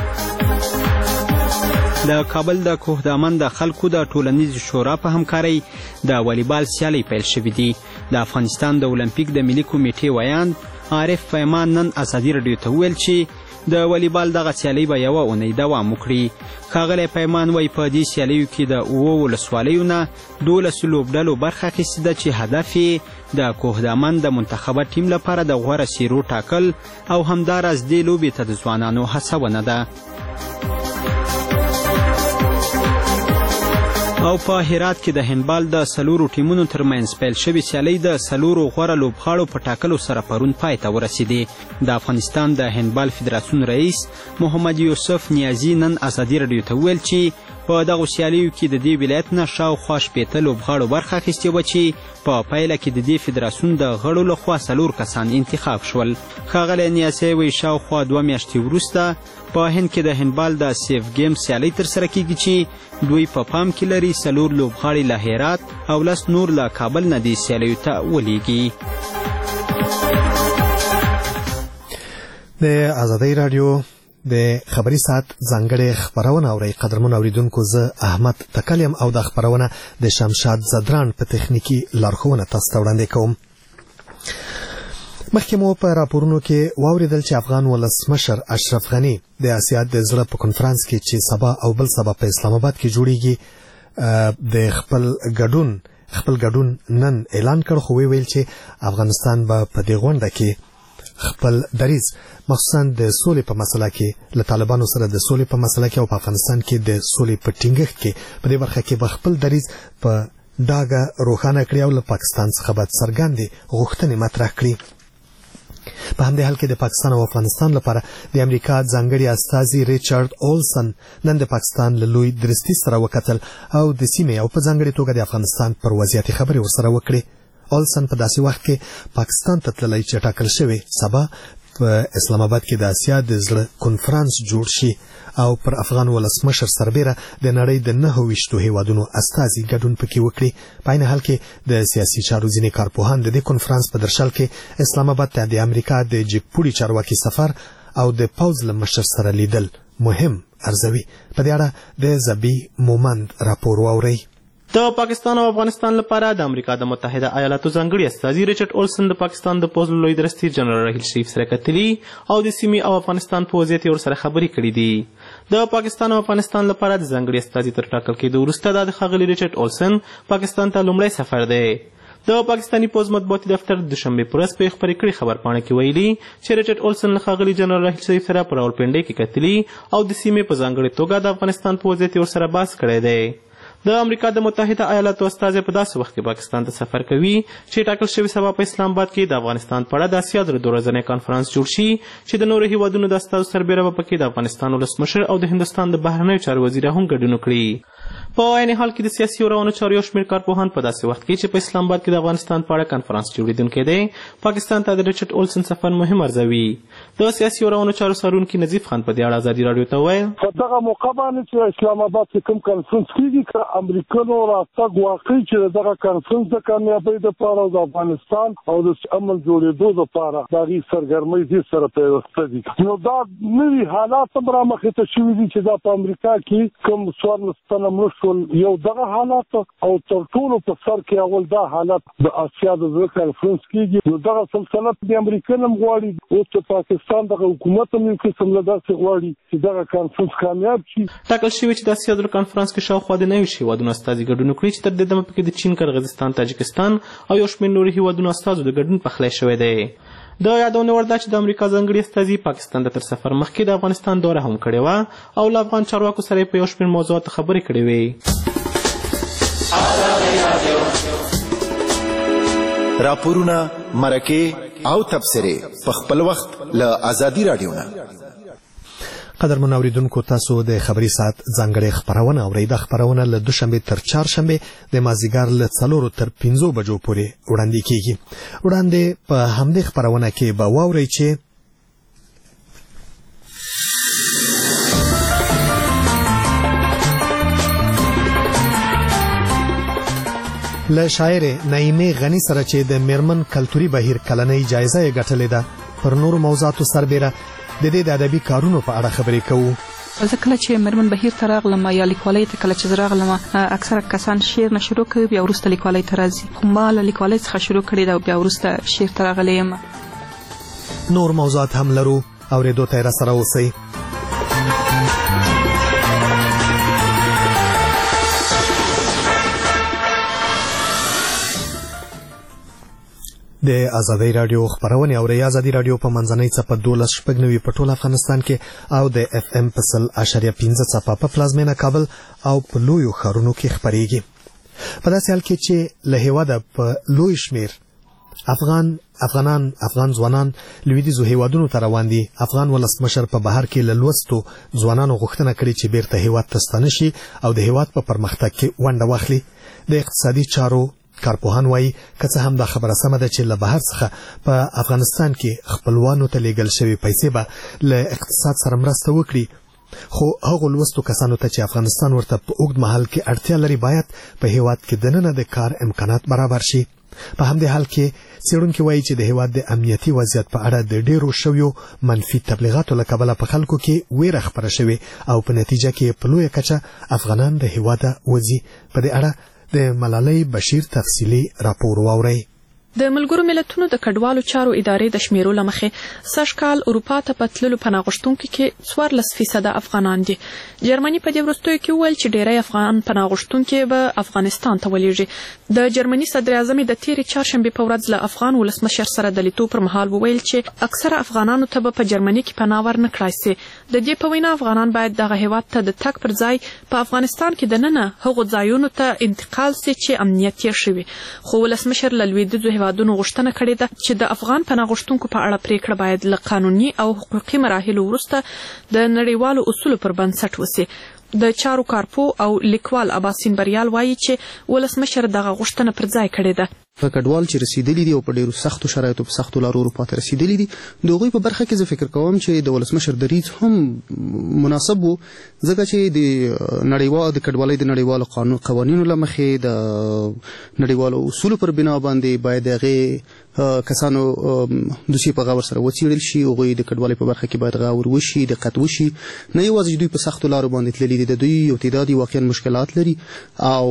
د کابل د کوهدامن د خلکو د ټولنیز شورا په همکارۍ د والیبال سیالۍ پیل شوي دي. د افغانستان د اولمپیک د ملي کمیټې ویاند عارف پیمان نن ازادي راډیو ته وویل چې د والیبال دغه سیالۍ به یوه اونۍ دوام وکړي. ښاغلی پیمان وایي په دې سیالیو کې د اوو ولسوالیو نه دولسو لوبډلو برخه اخیستې ده چې هدف یې د کوهدامن د منتخبه ټیم لپاره د غوره څیرو ټاکل او همداراز دې لوبې ته د ځوانانو هڅونه ده. او په هرات کې د هندبال د څلورو ټیمونو ترمنځ پیل شوې سیالۍ د څلورو غوره لوبغاړو په ټاکلو سره پرون پای ته ورسېدې. د افغانستان د هندبال فدراسیون رئیس محمد یوسف نیازي نن ازادي راډیو ته وویل چې په دغو سیالیو کې د دې ولایت نه شاوخوا شپېته لوبغاړو برخه اخیستې وه چې په پایله کې د دې فدراسیون د غړو لخوا څلور کسان انتخاب شول. ښاغلی نیازي وایي شاوخوا دوه میاشتې وروسته په هند کې د هندبال د سیف ګیم سیالۍ ترسره کیږي چې دوی په پا پام کې لري څلور لوبغاړي له هرات او لس نور له کابل نه دې سیالیو ته ولیږي. د ازادۍ راډیو د خبري ساعت ځانګړې خبرونه اورئ. قدرمن اوریدونکو زه احمد تکل یم او د خبرونه د شمشاد زدران په تخنیکي لارښوونه تاسو ته وړاندې کوم. مخکې مو په راپورونو کې واوریدل چې افغان ولسمشر اشرف غني د آسیا د زړه په کنفرانس کې چې سبا او بل سبا په اسلام آباد کې جوړیږي د خپل ګډون خپل ګډون نن اعلان کړ، خو ویل چې افغانستان به په دې غونډه کې خپل دریځ مخصوصا د سولې په مسله کې له طالبانو سره د سولې په مسله کې او په افغانستان کې د سولې په ټینګښت کې په دې برخه کې به خپل دریځ په ډاګه روښانه کړي او له پاکستان څخه به څرګندې غوښتنې مطرح کړي. په همدې حال کې د پاکستان او افغانستان لپاره د امریکا ځانګړي استازي ریچارډ اولسن نن د پاکستان له لوی درستي سره وکتل او د سیمې او په ځانګړي توګه د افغانستان پر وضعیت خبرې ورسره وکړي. اولسن په داسې وخت کې پاکستان ته تللی چې ټاکل شوی سبا په اسلام آباد کې د آسیا د زړه کنفرانس جوړ شي او پر افغان ولسمشر سربیره د نړۍ د نهه ویشتو هیوادونو استازي ګډون پکې وکړي. په عین حال کې د سیاسي چارو ځینې کارپوهان د دې کنفرانس په درشل کې اسلام آباد ته د امریکا د جګپوړي چارواکي سفر او د پوځ له مشر سره لیدل مهم ارزوي. په دې اړه د زبی مومند راپور واورئ. د پاکستان او افغانستان لپاره د امریکا د متحده ایالاتو ځانګړي استازي ریچارډ اولسن د پاکستان د پوځ لوی درستي جنرال راحیل شریف سره کتلي او د سیمې او افغانستان په وضعیت یې ورسره خبرې کړې دي. د پاکستان او افغانستان لپاره د ځانګړي استازي تر ټاکل کېدو وروسته دا د ښاغلي ریچارډ اولسن پاکستان ته لومړی سفر دی. د پاکستاني پوځ مطبوعاتي دفتر د دوشنبې په ورځ په خپرې کړې خبرپاڼه کې ویلي چې ریچارډ اولسن له ښاغلي جنرال راحیل شریف سره په راولپنډۍ کې کتلي او د سیمې په ځانګړې توګه د افغانستان په وضعیت یې ورسره بحث کړی دی. د امریکا د متحده ایالاتو استازی په داسې وخت کې پاکستان ته سفر کوي چې ټاکل شوی سبا په اسلام آباد کې د افغانستان په اړه د آسیا د دوه ورځنی کانفرنس جوړ شي چې د نورو هیوادونو د استازو سربیره به پکې د افغانستان ولسمشر او د هندوستان د بهرنیو چارو وزیر هم ګډون وکړي. په عین حال کې د سیاسي او روانو چارو یو شمېر کارپوهان په داسې وخت کې چې په اسلام آباد کې د افغانستان په اړه کانفرنس جوړېدونکی دی پاکستان ته د ریچارډ اولسن سفر مهم ارزوي. د سیاسي او روانو چارو څارونکي نظیف خان په دې اړه ازادي راډیو ته وویل په دغه موقع باندې چې اسلام آباد کې کوم کانفرنس کېږي که امریکایانو راتګ واقعي چې دغه کانفرنس د کامیابۍ دپاره او د افغانستان او د امن جوړېدو دپاره د هغې سرګرمۍ دې سره پیوسته دي. نو دا نوي حالات هم رامخې ته شوي دي چې دا په امریکا کې کوم څوارلس تنه مړه شول یو دغه حالات او تر ټولو په سر کې اول دا حالت د آسیا د زړه کانفرنس کېږي. نو دغه سلطنت د امریکا هم غواړي اوس د پاکستان دغه حکومت هم یو قسم له داسې غواړي چې دغه کانفرنس کامیاب شي. ټاکل شوي چې د آسیا د زړه کانفرنس کې شاوخوا د نوي هیوادونو استازي ګډون وکړي چې تر دې دمه پکې د چین، قرغیزستان، تاجکستان او یو شمېر نورو هیوادونو استازو د ګډون پخلی شوی دی. د یادونه وړ ده چې د امریکا ځانګړي استازي پاکستان ته تر سفر مخکې د افغانستان دوره هم کړې وه او له افغان چارواکو سره یې په یو شمېر موضوعاتو خبرې کړې وې. راپورونه، مرکې او تبصرې په خپل وخت له ازادي راډیو نه. قدرمن اوریدونکو تاسو د خبري ساعت ځانګړې خبرونه اورئ. دا خبرونه له دوشنبې تر چهارشنبې د مازدیګر له څلورو تر پنځو بجو پورې وړاندې کیږي. وړاندې په همدې خبرونه کې به واورئ چې له شاعر نعیمه غنی سره چې د میرمن کلتوري بهیر کلنۍ جایزه یې ګټلې ده پر نورو موضوعاتو سربیره د دې د ادبي کارونو په اړه خبرې کوو. زه کله چې میرمن بهیر ته راغلم یا لیکوالۍ ته کله چې زه راغلم اکثره کسان شعر نه شروع کوي بیا وروسته لیکوالۍ ته راځي، خو ما له لیکوالۍ څخه شروع کړې ده او بیا وروسته شعر ته راغلی یم. نور موضوعات هم لرو، اورېدو ته یې راسره اوسئ. د ازادۍ راډیو خبرونه اوري. ازادۍ راډیو په منځنۍ څپه دولس شپږ نوي په ټول افغانستان کې او د اف ام په سل اشاریه پنځه څپه په پلازمینه کابل او په لویو ښارونو کې خپرېږي. په داسې حال کې چې له هېواده په لوی شمېر افغان افغانان افغان ځوانان لویدیځو هېوادونو ته روان دي. افغان ولسمشر په بهر کې له لوستو ځوانانو غوښتنه کړې چې بیرته هېواد ته ستانه شي او د هېواد په پرمختګ کې ونډه واخلي. د اقتصادي چارو کارپوهان وایي که څه هم دا خبره سمه ده چې له بهر څخه په افغانستان کې خپلوانو ته لیږل شوې پیسې به له اقتصاد سره مرسته وکړي، خو هغو لوستو کسانو ته چې افغانستان ورته په اوږد مهال کې اړتیا لري باید په هېواد کې دننه د کار امکانات برابر شي. په همدې حال کې څېړونکي وایي چې د هېواد د امنیتي وضعیت په اړه د ډېرو شویو منفي تبلیغاتو له کبله په خلکو کې ویره خپره شوې او په نتیجه کې په لویه کچه افغانان د هېواده وځي. په دې اړه د ملالۍ بشیر تفصیلي راپور واورئ. د ملګرو ملتونو د کډوالو چارو ادارې د شمیرو له مخې سږ کال اروپا ته په تللو پناه غوښتونکو کې څوارلس فیصده افغانان دي. جرمني په دې وروستیو کې وویل چې ډیری افغان پناه غوښتونکي به افغانستان ته ولیږي. د جرمني صدر اعظم د تېرې چهارشنبې په ورځ له افغان ولسمشر سره د لیدو پر مهال وویل چې اکثره افغانانو ته به په جرمني کې پناه ورنه کړای سي. د دې په وینا افغانان باید دغه هېواد ته د تګ پر ځای په افغانستان کې دننه هغو ځایونو ته انتقال سي چې امنیت یې ښه وي. خو ولسمشر له لویدیځو هېوادونو غوښتنه کړې ده چې د افغان پناه غوښتونکو په اړه پریکړه باید له قانوني او حقوقي مراحلو وروسته د نړیوالو اصولو پر بنسټ وسي. د چارو کارپو او لیکوال عباسین بریال وایي چې ولسمشر دغه غوښتنه پر ځای کړې ده. کډوال چې رسیدلی دي او په ډیرو سختو شرایطو په سختو لارو اروپا ته رسیدلی دي د هغوی په برخه کې زه فکر کوم چې د ولسمشر دریځ هم مناسب و، ځکه چې د نړیوال د کډوالۍ د نړیوالو قانون قوانینو له مخې د نړیوالو اصولو پر بنا باندې باید هغې کسانو دوسیې په غور سره وڅېړل شي. هغوی د کډوالۍ په برخه کې باید غور وشي، دقت وشي. نه یوازې دوی په سختو لارو باندې تللي دي، د دوی یو تعداد واقعا مشکلات لري او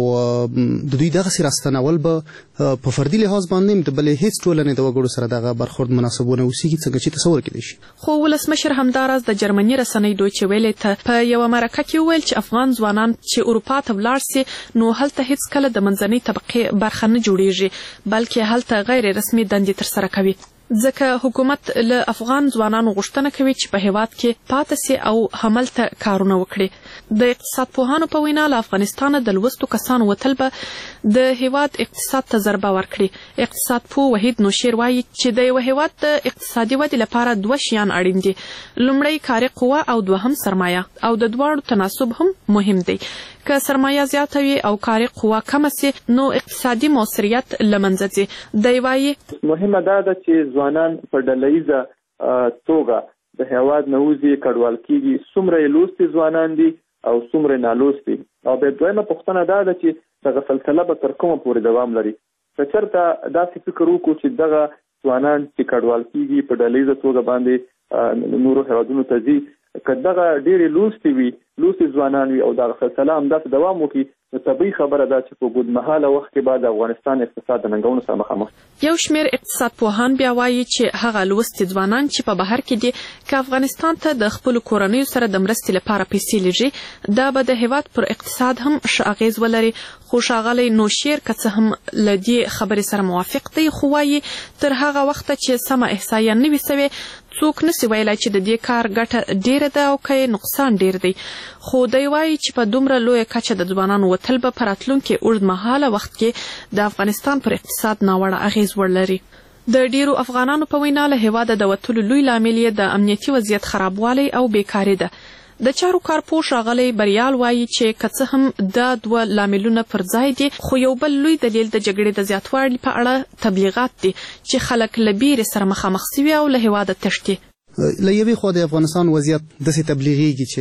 د دوی دغسې راستنول به په فردي لحاظ باندې د بلې هیڅ ټولنې د وګړو سره دغه برخورد مناسبونه اوسېږي څنګه چې تصور کېدای شي. خو ولسمشر همداراز د جرمني رسنۍ دویچې ویلې ته په یوه مرکه کې وویل چې افغان ځوانان چې اروپا ته ولاړ سي نو هلته هیڅ کله د منځنۍ طبقې برخه نه جوړیږي، بلکې هلته غیر رسمي دندې ترسره کوي. ځکه حکومت له افغان ځوانانو غوښتنه کوي چې په هېواد کې پاتې سي او هملته کارونه وکړي. د اقتصاد پوهانو په وینا له افغانستانه د لوستو کسانو وتل به د هېواد اقتصاد ته ضربه ورکړي. اقتصاد پوه وحید نوشیر وایي چې د یوه هېواد د اقتصادي ودې لپاره دوه شیان اړین دي. لومړی کاري قوه او دوهم سرمایه او د دواړو تناسب هم مهم دی. که سرمایه زیاته وي او کاري قوه کمه سي نو اقتصادي موثریت له منځه ځي. دی وایي مهمه دا ده چې ځوانان په ډله توګه د هېواد نه وځي، کډوال کېږي. څومره یې لوستي ځوانان دي او څومره یې نالوستي. او بیا دویمه پوښتنه دا ده چې دغه سلسله به تر کومه پورې دوام لري. که چېرته داسې فکر وکړو چې دغه ځوانان چې کډوال کېږي په ډله ییزه توګه باندې نورو هېوادونو ته ځي، که دغه ډېرې لوستي وي لوستي ځوانان وي او دغه سلسله همداسې دوام وکړي نو طبیعي خبره ده چې په اوږدمهاله وخت کې به د افغانستان اقتصاد د ننګونو سره مخامخ. یو شمېر اقتصاد پوهان بیا وایي چې هغه لوستي ځوانان چې په بهر کې دي که افغانستان ته د خپلو کورنیو سره د مرستې لپاره پیسې لیږي دا به د هېواد پر اقتصاد هم ښه اغېز ولري. خو ښاغلی نوشیر که څه هم له دې خبرې سره موافق دی، خو وایي تر هغه وخته چې سمه احصایه نه وي سوې څوک نسي ویلی چې د دې کار ګټه ډېره ده او که یې نقصان ډېر دی. خو دی وایي چې په دومره لویه کچه د ځوانانو وتل به په راتلونکي اوږدمهاله وخت کې د افغانستان پر اقتصاد ناوړه اغېز ولري. د ډیرو افغانانو په وینا له هېواده د وتلو لوی لامل یې د امنیتي وضعیت خرابوالی او بیکاري ده. د چارو کارپوه ښاغلی بریال وایي چې که څه هم دا دوه لاملونه پر ځای دي، خو یو بل لوی دلیل د جګړې د زیاتوالي په اړه تبلیغات دي چې خلک له بیرې سره مخامخ سوي او له هېواده تښتي. له یوې خوا د افغانستان وضعیت داسې تبلیغیږي چې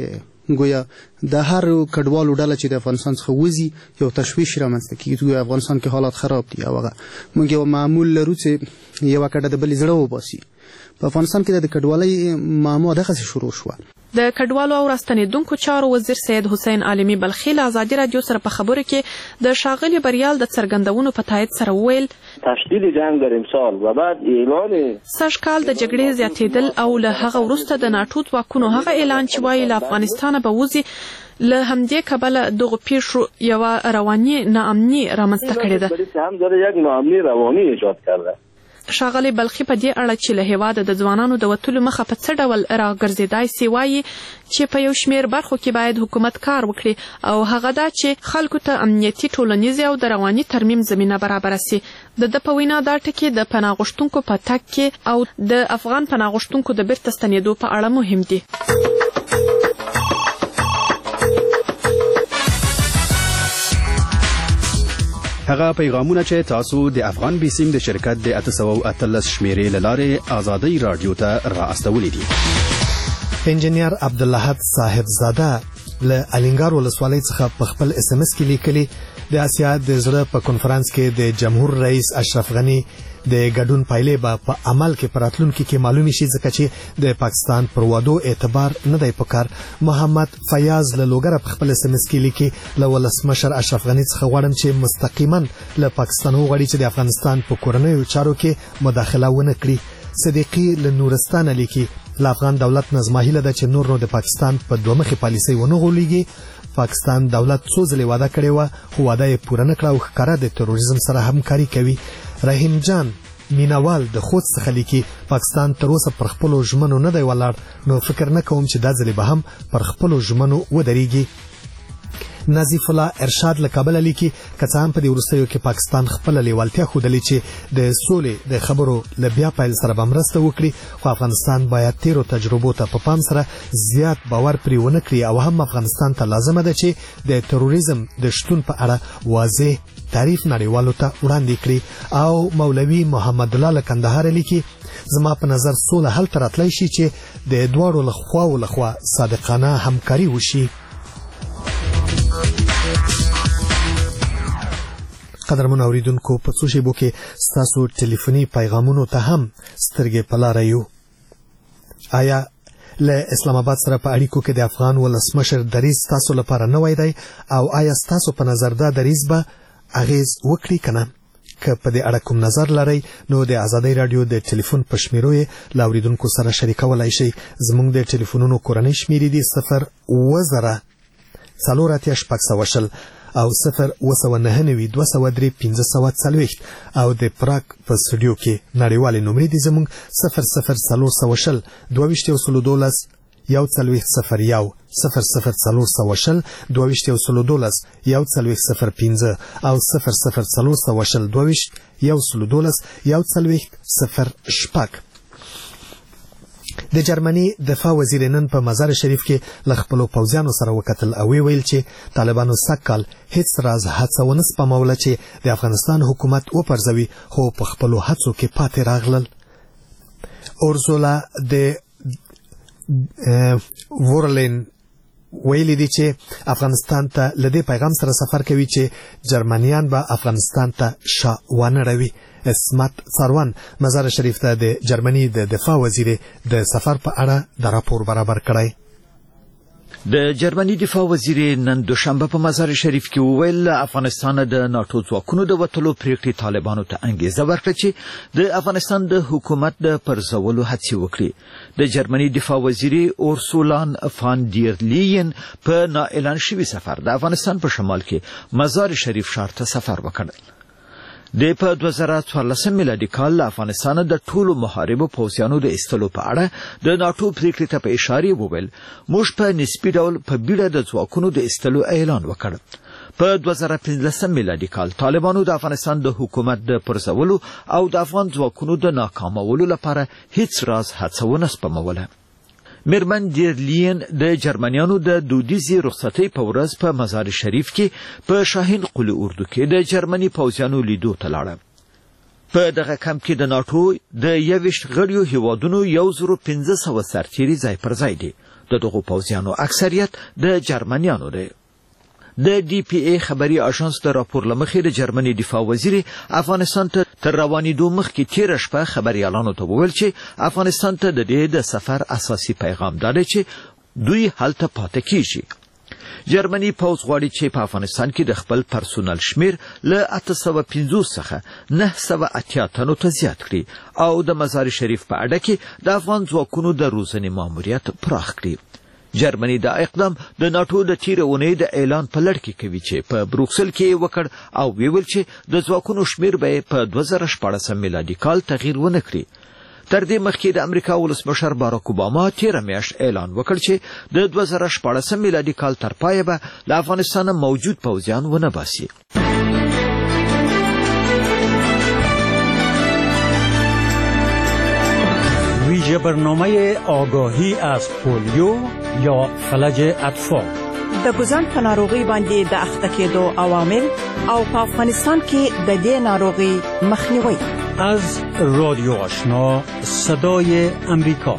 ګویا د هر کډوالو ډله چې د افغانستان څخه وځي یو تشویش رامنځته کېږي ګویا افغانستان کې حالات خراب دي او هغه موږ یو معمول لرو چې یوه کډه د بلې زړه وباسي. په افغانستان کې د کډوالۍ معما دغسې شروع شوه. د کډوالو او راستنېدونکو چارو وزیر سید حسین عالمي بلخي له ازادي راډیو سره په خبرو کې د ښاغلي بریال د څرګندونو په تایید سره وویل تشدید جنگ در امسال و بعد اعلان سږ کال د جګړې زیاتېدل او له هغه وروسته د ناټو ځواکونو هغه اعلان چې وایي له افغانستانه به وځي له همدې کبله دغو پیښو یوه رواني ناامني رامنځته کړې ده. هم داره یک ناامني رواني ایجاد کرده. ښاغلي بلخي په دې اړه چې له هېواده د ځوانانو د وتلو مخه په څه ډول راګرځېدای سي وایي چې په یو شمېر برخو کې باید حکومت کار وکړي او هغه دا چې خلکو ته امنیتي ټولنیزې او د رواني ترمیم زمینه برابره سي. د ده په وینا دا ټکي د پناه غوښتونکو په تګ کې او د افغان پناه غوښتونکو د بیرته ستنېدو په اړه مهم دي. هغه پیغامونه چې تاسو د افغان بیسیم د شرکت د اته سوه او اتلس شمیرې له لارې ازادۍ راډیو ته را استولي دي. انجینیر عبدالحد صاحب زاده له الینګار ولسوالۍ څخه په خپل اس ام اس کې لیکلي د اسیا د زړه په کنفرانس کې د جمهور رئیس اشرف غنی د ګډون پایلې به په عمل کې په راتلونکي کې معلومې شي ځکه چې د پاکستان پر وعدو اعتبار نه دی پکار. محمد فیاض له لوګره په خپل اس ام اس کې لیکي له ولسمشر اشرف غنی څخه غواړم چې مستقیما له پاکستان وغواړي چې د افغانستان په کورنیو چارو کې مداخله ونه کړي. صدیقي له نورستان لیکي له افغان دولت نه زما هیله ده چې نور نو د پاکستان په دوه مخې پالیسۍ ونه غولېږي. پاکستان دولت څو ځلې وعده کړې وه خو وعده یې پوره نه کړه او ښکاره د تروریزم سره همکاري کوي. رحیم جان مینوال د خوست څخه لیکي پاکستان تر اوسه پر خپلو ژمنو نه دی ولاړ نو فکر نه کوم چې دا ځلې به هم پر خپلو ژمنو ودرېږي. نظیف الله ارشاد له کابل لیکي که څه هم په دې وروستیو کې پاکستان خپله لیوالتیا ښودلې چې د سولې د خبرو له بیا پیل سره به مرسته وکړي خو افغانستان باید تیرو تجربو ته په پام سره زیات باور پرې ونه کړي او هم افغانستان ته لازمه ده چې د تروریزم د شتون په اړه واضح تعریف نړیوالو ته وړاندې کړي. او مولوي محمد الله له کندهار لیکي زما په نظر سوله هلته راتلی شي چې د دواړو له خواو لخوا صادقانه همکاري وشي. قدرمن اوریدونکو په څو شیبو کې ستاسو ټلیفوني پیغامونو ته هم سترګې په لاره یو. آیا له اسلام آباد سره په اړیکو کې د افغان ولسمشر دریځ ستاسو لپاره نوی دی او آیا ستاسو په نظر دا دریځ به اغیز وکړي که نه؟ که په دې اړه کوم نظر لرئ نو د ازادۍ راډیو د ټلیفون په شمیرو یې له اوریدونکو سره شریکولی شئ. زموږ د ټلیفونونو کورنۍ شمیرې دي صفر اووه زره څلور اتیا شپږ سوه شل او صفر اووه سوه نهه نوي دوه سوه درې پنځه سوه څلوېښت او د پراګ په سټوډیو کې نړیوالې نمرې دي زموږ صفر صفر څلور سوه شل دوه ویشت یو سلو دولس یو څلوېښت صفر یو صفر صفر څلور سوه شل دوه ویشت یو سلو دولس یو څلوېښت صفر پنځه او صفر صفر څلور سوه شل دوه ویشت یو سلو دولس یو څلوېښت صفر شپږ. د جرمني دفاع وزیر نن په مزار شریف کې له خپلو پوځیانو سره وکتل او ویل چې طالبانو سږ کال هیڅ راز هڅه ونه سپموله چې د افغانستان حکومت وپرځوي خو په خپلو هڅو کې پاتې راغلل. اورزولا د وورلین ویلي دي چې افغانستان ته له دې پیغام سره سفر کوي چې جرمنیان به افغانستان ته شا ونه روي. اسمت څاروان مزار شریف ته د جرمني د دفاع وزیر د سفر په اړه د راپور برابر کړی. د جرمني دفاع وزیر نن دوشنبه په مزار شریف کې وویل افغانستان د ناټو ځواکونو د وتلو پریکړې طالبانو ته انګیزه ورکړه چې د افغانستان د حکومت د پرځولو هڅې وکړي. د جرمني دفاع وزیر اورسولان فان دیر لیین په نااعلان شوي سفر د افغانستان په شمال کې مزار شریف ښار ته سفر وکړ. د په دوه زره څوارلسم میلادي کال له افغانستانه د ټولو محاربو پوځیانو د ایستلو په اړه د ناټو پریکړې ته په اشاره وویل موږ په نسبي ډول په بیړه د ځواکونو د ایستلو اعلان وکړ. په دوه زره پنځلسم میلادي کال طالبانو د افغانستان د حکومت د پرځولو او د افغان ځواکونو د ناکامولو لپاره هیڅ راز هڅه ونه سپموله. میرمن دیرلین د جرمنیانو د دودیزې رخصتۍ په ورځ په مزار شریف کې په شاهین قلی اردو کې د جرمني پوځیانو لیدو ته لاړه. په دغه کمپ کې د ناټو د یویشت غړیو هیوادونو یو زرو پنځه سوه سرتیري ځای پر ځای دي. د دغو پوځیانو اکثریت د جرمنیانو دی. د ډي پی ای خبري اژانس د راپور له مخې د جرمني دفاع وزیر افغانستان ته تر روانېدو مخکې تېره شپه خبریالانو ته وویل چې افغانستان ته د دې د سفر اساسي پیغام دا دی چې دوی هلته پاتې کیږي. جرمني پوځ غواړي چې په افغانستان کې د خپل پرسونل شمیر له اته سوه پنځوس څخه نه سوه اتیا تنو ته زیات کړي او د مزار شریف په اډه کې د افغان ځواکونو د روزنې ماموریت پراخ کړي. جرمني دا اقدام د ناټو د تیره اونۍ د اعلان په لړ کې کوي چې په بروکسل کې وکړ او ویل چې د ځواکونو شمیر به په دوه زره شپاړسم میلادي کال تغییر ونه کړي. تر دې مخکې د امریکا ولسمشر باراک اوباما تیره میاشت اعلان وکړ چې د دوه زره شپاړسم میلادي کال تر پایه به له افغانستانه موجود پوځیان ونه باسي. ویژه برنامه آگاهی از پولیو یا فلج اطفال د ګوزن په ناروغي باندې د اخته کېدو عوامل او په افغانستان کې د دې ناروغي مخنیوي. از رادیو آشنا صدای امریکا.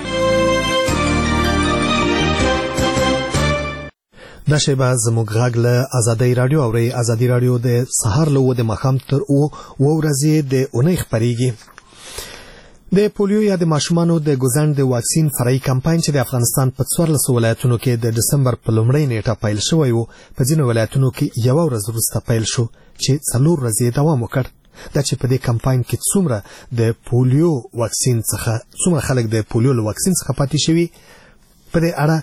دا شیبه زموږ غږ له ازادۍ راډیو اورئ. ازادي راډیو د سهار له اوه د ماښام تر اوه ورځې د اونۍ خپرېږي. د پولیو یا د ماشومانو د ګوزن د واکسین فرعي کمپاین چې د افغانستان په څوارلسو ولایتونو کې د ډسمبر په لومړۍ نیټه پیل شوی و په ځینو ولایتونو کې یوه ورځ وروسته پیل شو چې څلور ورځې دوام وکړ. دا چې په دې کمپاین کې څومره د پولیو واکسین څخه څومره خلک د پولیو له واکسین څخه پاتې شوي په دې اړه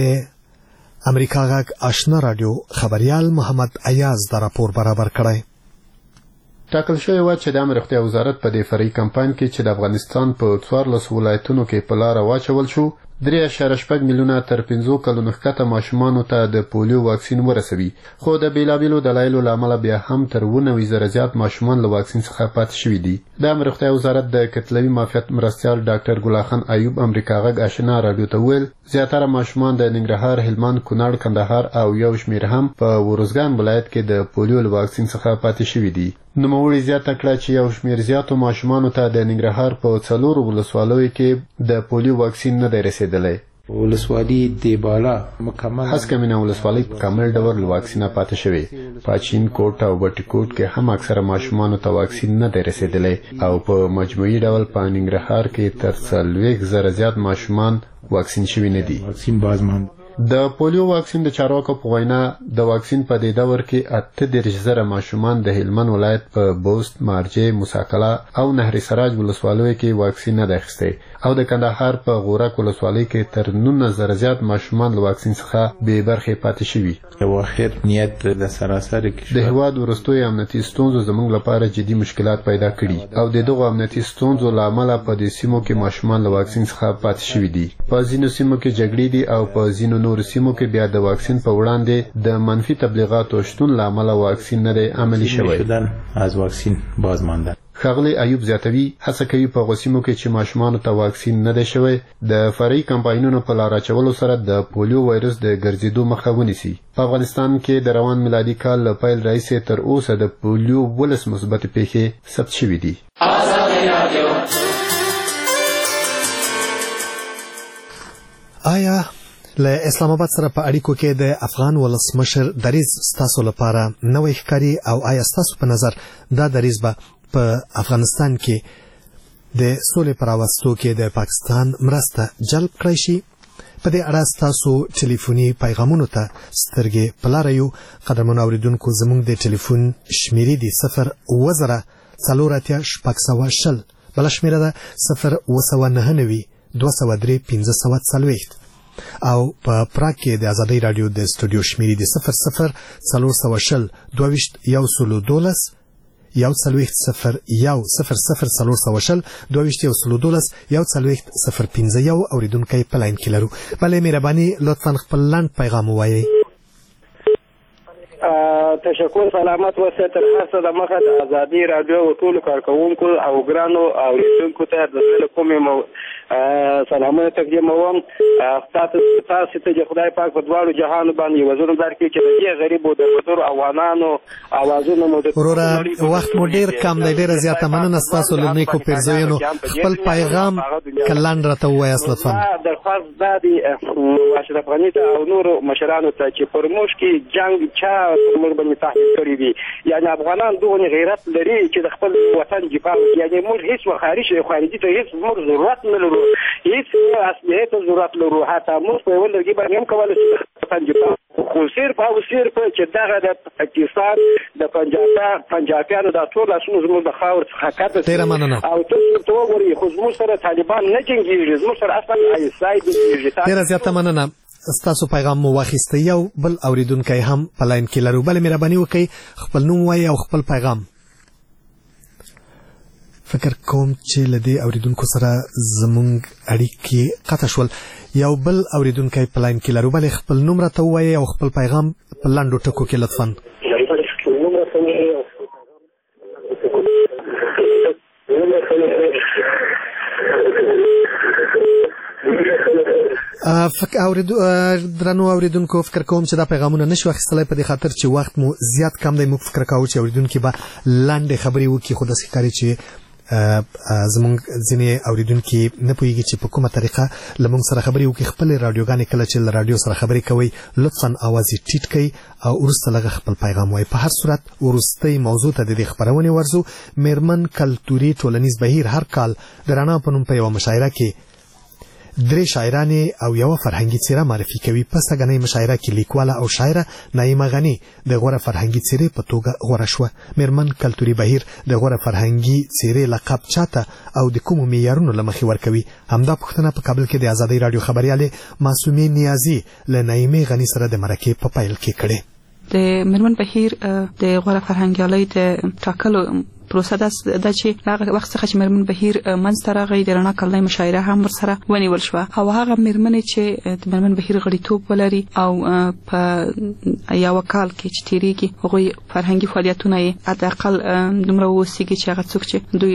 د امریکا غږ آشنا راډیو خبریال محمد ایاز دا راپور برابر کړی. ټاکل شوی و چې د امر روغتیا وزارت په دې فرعي کمپاین کې چې د افغانستان په څوارلسو ولایتونو کې په لاره واچول شو درې اعشاریه شپږ میلیونه تر پنځو کلونو ښکته ماشومانو ته د پولیو واکسین ورسوي، خو د بیلابیلو دلایلو له امله بیا هم تر اووه نوي زره زیات ماشومان له واکسین څخه پاتې شوي دي. د امر روغتیا وزارت د کتلوي معافیت مرستیال ډاکټر ګلاخان ایوب امریکا غږ آشنا راډیو ته وویل زیاتره ماشومان د ننګرهار، هلمند، کونړ، کندهار او یو شمېر هم په ورزګان ولایت کې د پولیو له واکسین څخه پاتې شوي دي. نوموړي زیاته کړه چې یو شمېر زیاتو ماشومانو ته د ننګرهار په څلورو ولسوالیو کې د پولیو واکسین نه دی رسېدلی. ولسوالي دیبالا مکمل هسکمینه ولسوالۍ په کامل ډول له واکسینه پاتې شوې. پاچین کوټ او بټي کوټ کې هم اکثره ماشومانو ته واکسین نه دی رسېدلی او په مجموعي ډول په ننګرهار کې تر څلوېښت زره زیات ماشومان واکسین شوي نه دي. واکسین بازماند د پولیو واکسین د چارواکو په وینا د واکسین په دې دور کې اته دېرش زره ماشومان د هلمند ولایت په بوست، مارجې، موساکلا او نهر سراج ولسوالیو کې واکسین نه دی اخیستی او د کندهار په غورک ولسوالۍ کې تر نولس زره زیات ماشومان له واکسین څخه بې برخې پاتې شوي. یو اخر نیت د سراسر د هېواد وروستیو امنیتي ستونزو زموږ لپاره جدي مشکلات پیدا کړي او د دغو امنیتي ستونزو له امله په دې سیمو کې ماشومان له واکسین څخه پاتې شوي دي. په ځینو سیمو کې جګړې دي او په ځینو نورو سیمو کې بیا د واکسین په وړاندې د منفي تبلیغاتو شتون له امله واکسین نه دی عملي شوی. از واکسین باز مانده. ښاغلی ایوب زیاتوي هڅه کوي په هغو سیمو کې چې ماشومانو ته واکسین نه دی شوی د فرعي کمپاینونو په لار اچولو سره د پولیو وایرس د ګرځېدو مخه ونیسي. په افغانستان کې د روان میلادي کال له پیل راهیسې تر اوسه د پولیو ولس مثبتې پیښې ثبت شوي دي. آیا له اسلام آباد سره په اړیکو کې د افغان ولسمشر دریځ ستاسو لپاره نوی ښکاري او آیا ستاسو په نظر دا دریځ به په افغانستان کې د سولې په راوستو کې د پاکستان مرسته جلب کړی شي؟ په دې اړه ستاسو ټلیفوني پیغامونو ته سترګې په لاره یو. قدرمنو اورېدونکو زموږ د ټلیفون شمیرې دي صفر اووه زره څلور اتیا شپږ سوه شل، بله شمیره ده صفر اووه سوه نهه نوي دوه سوه درې پنځه سوه څلوېښت او په پراګ کې د ازادۍ راډیو د سټوډیو شمیرې دي صفر صفر څلور سوه شل دوه ویشت یو سلو دولس یو څلوېښت صفر یو صفر صفر څلور سوه شل دوه ویشت یو سلو دولس یو څلوېښت صفر پنځه یو. اورېدونکی په لاین کې لرو. بلې مهرباني لطفا خپل لنډ پیغام ووایئ. تشکر، سلامت اوسئ. تر هر څه د مخه د ازادي راډیو ټولو کارکوونکو او ګرانو اورېدونکو ته د زړه له کومې سلامونه تقدیموم تاسو تاسو ته خدای پاک په دواړو جهانو باندې وزن درکړي چې د دې غریبو د بدر افغانانو اوازونه مو د وروره وخت مو ډیر کم دی. ډیره زیاته مننه ستاسو له نیکو پیرزوینو. خپل پیغام کلند راته ووایاست لطفا. درخواست دا دی اشرف غني ته او نورو مشرانو ته چې پر موږ کې جنگ چا موږ باندې تحمیل کړی دی، یعنی افغانان دوه غیرت لري چې د خپل وطن دفاع وکړي. یعنی موږ هیڅ خارجي خارجي ته هیڅ موږ ضرورت نه لرو، هیڅ اصلي ته ضرورت لرو. حتی موږ په یو لږی باندې هم کولای شو وطن دفاع خو صرف او صرف چې دغه د پاکستان د پنجاب پنجابیانو د ټول اسونو زموږ د خاور څخه کاته او تاسو ته وګورئ خو زموږ سره طالبان نه جنګیږي، زموږ سره اصلا ایسای دي. ډیره زیاته مننه. ستاسو پیغام مو واخیسته. یو بل اوریدونکی هم په لاین کې لرو. بل مهرباني وکړئ خپل نوم وایي او خپل پیغام. فکر کوم چې له دې اوریدونکو سره زمونږ اړیکې قطع شول. یو بل اوریدونکی په لاین کې لرو. بل خپل نوم راته ووایي او خپل پیغام په لاندو ټکو کې لطفا. فکر اوریدو درنو اوریدونکو فکر کوم چې دا پیغامونه نشو اخیستلای په دې خاطر چې وخت مو زیات کم دی. موږ فکر کاوه چې اوریدونکو به لاندې خبرې وکړي، خو داسې ښکاري چې زمونږ ځینې اوریدونکي نه پوهېږي چې په کومه طریقه له موږ سره خبرې وکړي. خپلې راډیوګانې کله چې له راډیو سره خبرې کوئ لطفا اواز یې ټیټ کړئ او وروسته لږ خپل پیغام وایي. په هر صورت وروستۍ موضوع ته د دې خپرونې ورځو. میرمن کلتوري ټولنیز بهیر هر کال د رڼا په نوم په یوه مشاعره کې درې شاعرانې او یوه فرهنګي څیره معرفي کوي. په سږنۍ مشاعره کې لیکواله او شاعره نعیمه غني د غوره فرهنګي څیرې په توګه غوره شوه. میرمن کلتوري بهیر د غوره فرهنګي څیرې لقب چاته او د کومو معیارونو له مخې ورکوي؟ همدا پوښتنه په کابل کې د ازادۍ راډیو خبریالې معصومې نیازي له نعیمې غني سره د مرکې په پیل کې کړې. د میرمن بهیر د غوره فرهنګیالۍ د ټاکلو پروسه ده چې هغه وخت څخه چې میرمن بهیر منځته راغی د رڼا کلنۍ مشاعره هم ورسره ونیول شوه او هغه میرمنې چې د میرمن بهیر غړیتوب ولري او په یو کال کې چې تیریږي هغوی فرهنګي فعالیتونه یې حداقل دومره ووسیږي چې هغه څوک چې دوی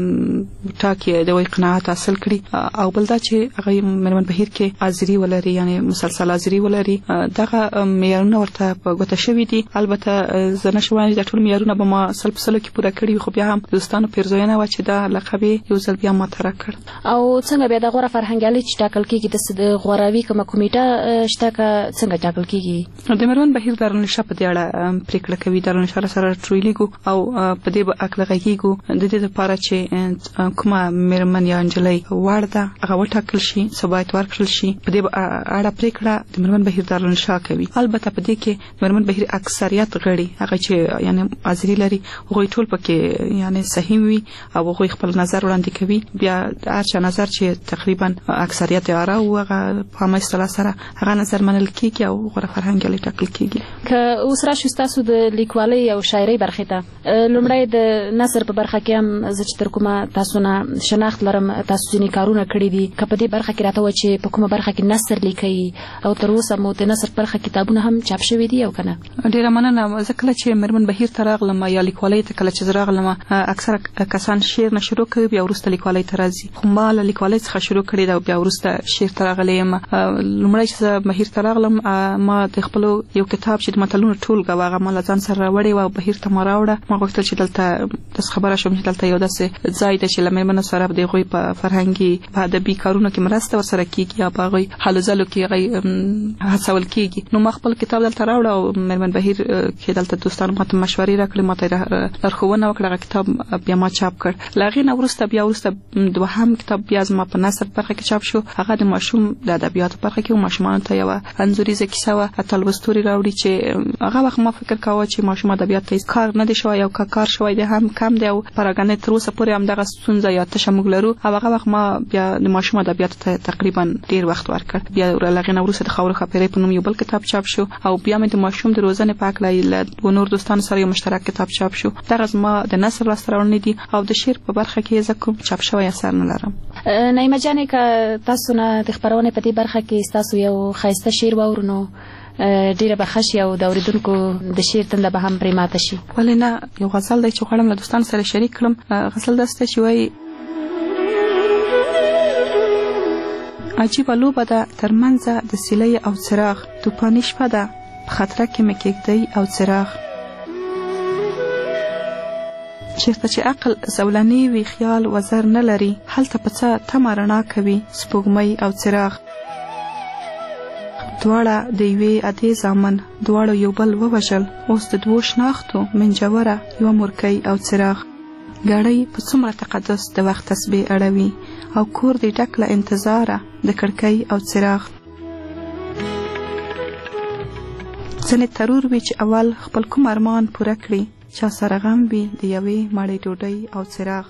ټاکي د وی قناعت حاصل کړي او بل دا چې هغه میرمن بهیر کې حاضري ولري، یعنی مسلسل حاضري ولري. دغه معیارونه ورته په ګوته شوي دي. البته زه نشم ویلی دا ټول معیارونه به ما سل په سلو کې پوره کړي، خو بیا هم دوستانو پیرزوینه وه چې دا لقب یو ځل بیا ماته راکړ. او څنګه بیا د غوره فرهنګیالۍ چې ټاکل کېږي د غوراوي کومه کمیټه شته که څنګه ټاکل کېږي؟ د میرمن بهیر دارالنشا په دې اړه پرېکړه کوي. دارالنشا سره راټولیږو او په دې به عقل غږیږو د دې لپاره چې کومه میرمن یا نجلۍ وړ ده هغه وټاکل شي، څه باید ورکړل شي. په دې اړه پرېکړه د میرمن بهیر دارالنشا کوي. البته په دې کې د میرمن بهیر اکثریت غړي هغه چې یعنی حاضري لري هغوی ټول پکې یعنی صحیح وي او هغوی خپل نظر وړاندې کوي. بیا هر چا نظر چې تقریبا اکثریت یې اره و هغه په عامه اصطلاح سره هغه نظر منل کېږي او غوره فرهنګیالۍ ټاکل کېږي. که اوس راشو ستاسو د لیکوالۍ او شاعرۍ برخې ته، لومړی د نثر په برخه کې هم زه چې تر کومه تاسو نه شناخت لرم تاسو ځینې کارونه کړي دي، که په دې برخه کې راته ووایه چې په کومه برخه کې نثر لیکئ او تر اوسه مو د نثر برخه کتابونه هم چاپ شوي دي او که نه؟ ډېره مننه. زه کله چې میرمن بهیر ته راغلم یا لیکوالۍ ته کله چې زه راغلم اکثره کسان شعر نه شروع کوي بیا وروسته لیکوالۍ ته راځي، خو ما له لیکوالۍ څخه شروع کړې ده او بیا وروسته شعر ته راغلی یم. لومړی چې زه بهیر ته راغلم ما د خپلو یو کتاب چې د متلونو ټولګه وه هغه ما له ځان سره راوړې وه او بهیر ته ما راوړه. ما غوښتل چې دلته داسې خبره شوم چې دلته یو داسې ځای ده چې له میرمنو سره د هغوی په فرهنګي په ادبي کارونو کې مرسته ورسره کېږي یا په هغوی هلو ځلو کې هغوی هڅول کېږي. نو ما خپل کتاب دلته راوړه او میرمن بهیر کې دلته دوستانو ما ته مشورې راکړې، ما ته لارښوونه وکړه. هغه کتاب بیا ما چاپ کړ. له هغې نه وروسته بیا وروسته دوهم کتاب بیا زما په نثر برخه کې چاپ شو. هغه د ماشوم د ادبیاتو برخه کې ماشومانو ته یوه انځوریزه کیسه وه اتل وستوري راوړي چې هغه وخت ما فکر کاوه چې ماشوم ادبیات ته کار نه دی شوی او که کار شوی دی هم کم دی او پراګانې تر اوسه پورې همدغه ستونزه یا تشه موږ لرو. او هغه وخت ما بیا د ماشوم ادبیاتو ته تقریبا ډېر وخت ورکړ. بیا له هغې نه وروسته د خاورو ښاپېرۍ په نوم یو بل کتاب چاپ شو او بیا مې د ماشوم د روزنې په هکله له دوه نور دوستانو سره یو مشترک کتاب چاپ شو. دغه زما د نثر لاسته راوړنې دي او د شعر په برخه کې زه کوم چاپ شوی اثر نه لرم. نعیمه جانې که تاسو نه د خپرونې په دې برخه کې ستاسو یو ښایسته شعر واورو نو ډیره به ښه شي او د اورېدونکو د شعر تنده به هم پرې ماته شي. ولې نه، یو غزل دی چې غواړم له دوستانو سره شریک کړم. غزل داسې دی چې وایي عجیبه لوبه ده ترمنځه د سیلۍ او څراغ، توپاني شپه ده په خطره کې مې کېږدی او څراغ. چیرته چې عقل زولنې وي خیال وزر نه لري، هلته په څه تمه رڼا کوي سپوږمۍ او څراغ. دواړه د یوې ادې زامن، دواړو یو بل ووژل، اوس د دوو شناختو منجوره یوه مورکۍ او څراغ. ګړۍ په څومره تقدس د وخت تسبیح اړوي او کور دې ډک له انتظاره د کړکۍ او څراغ. ځینې ترور وي چې اول خپل کوم ارمان پوره کړي، چا سره غم وي د یوې مړۍ ډوډۍ او څراغ.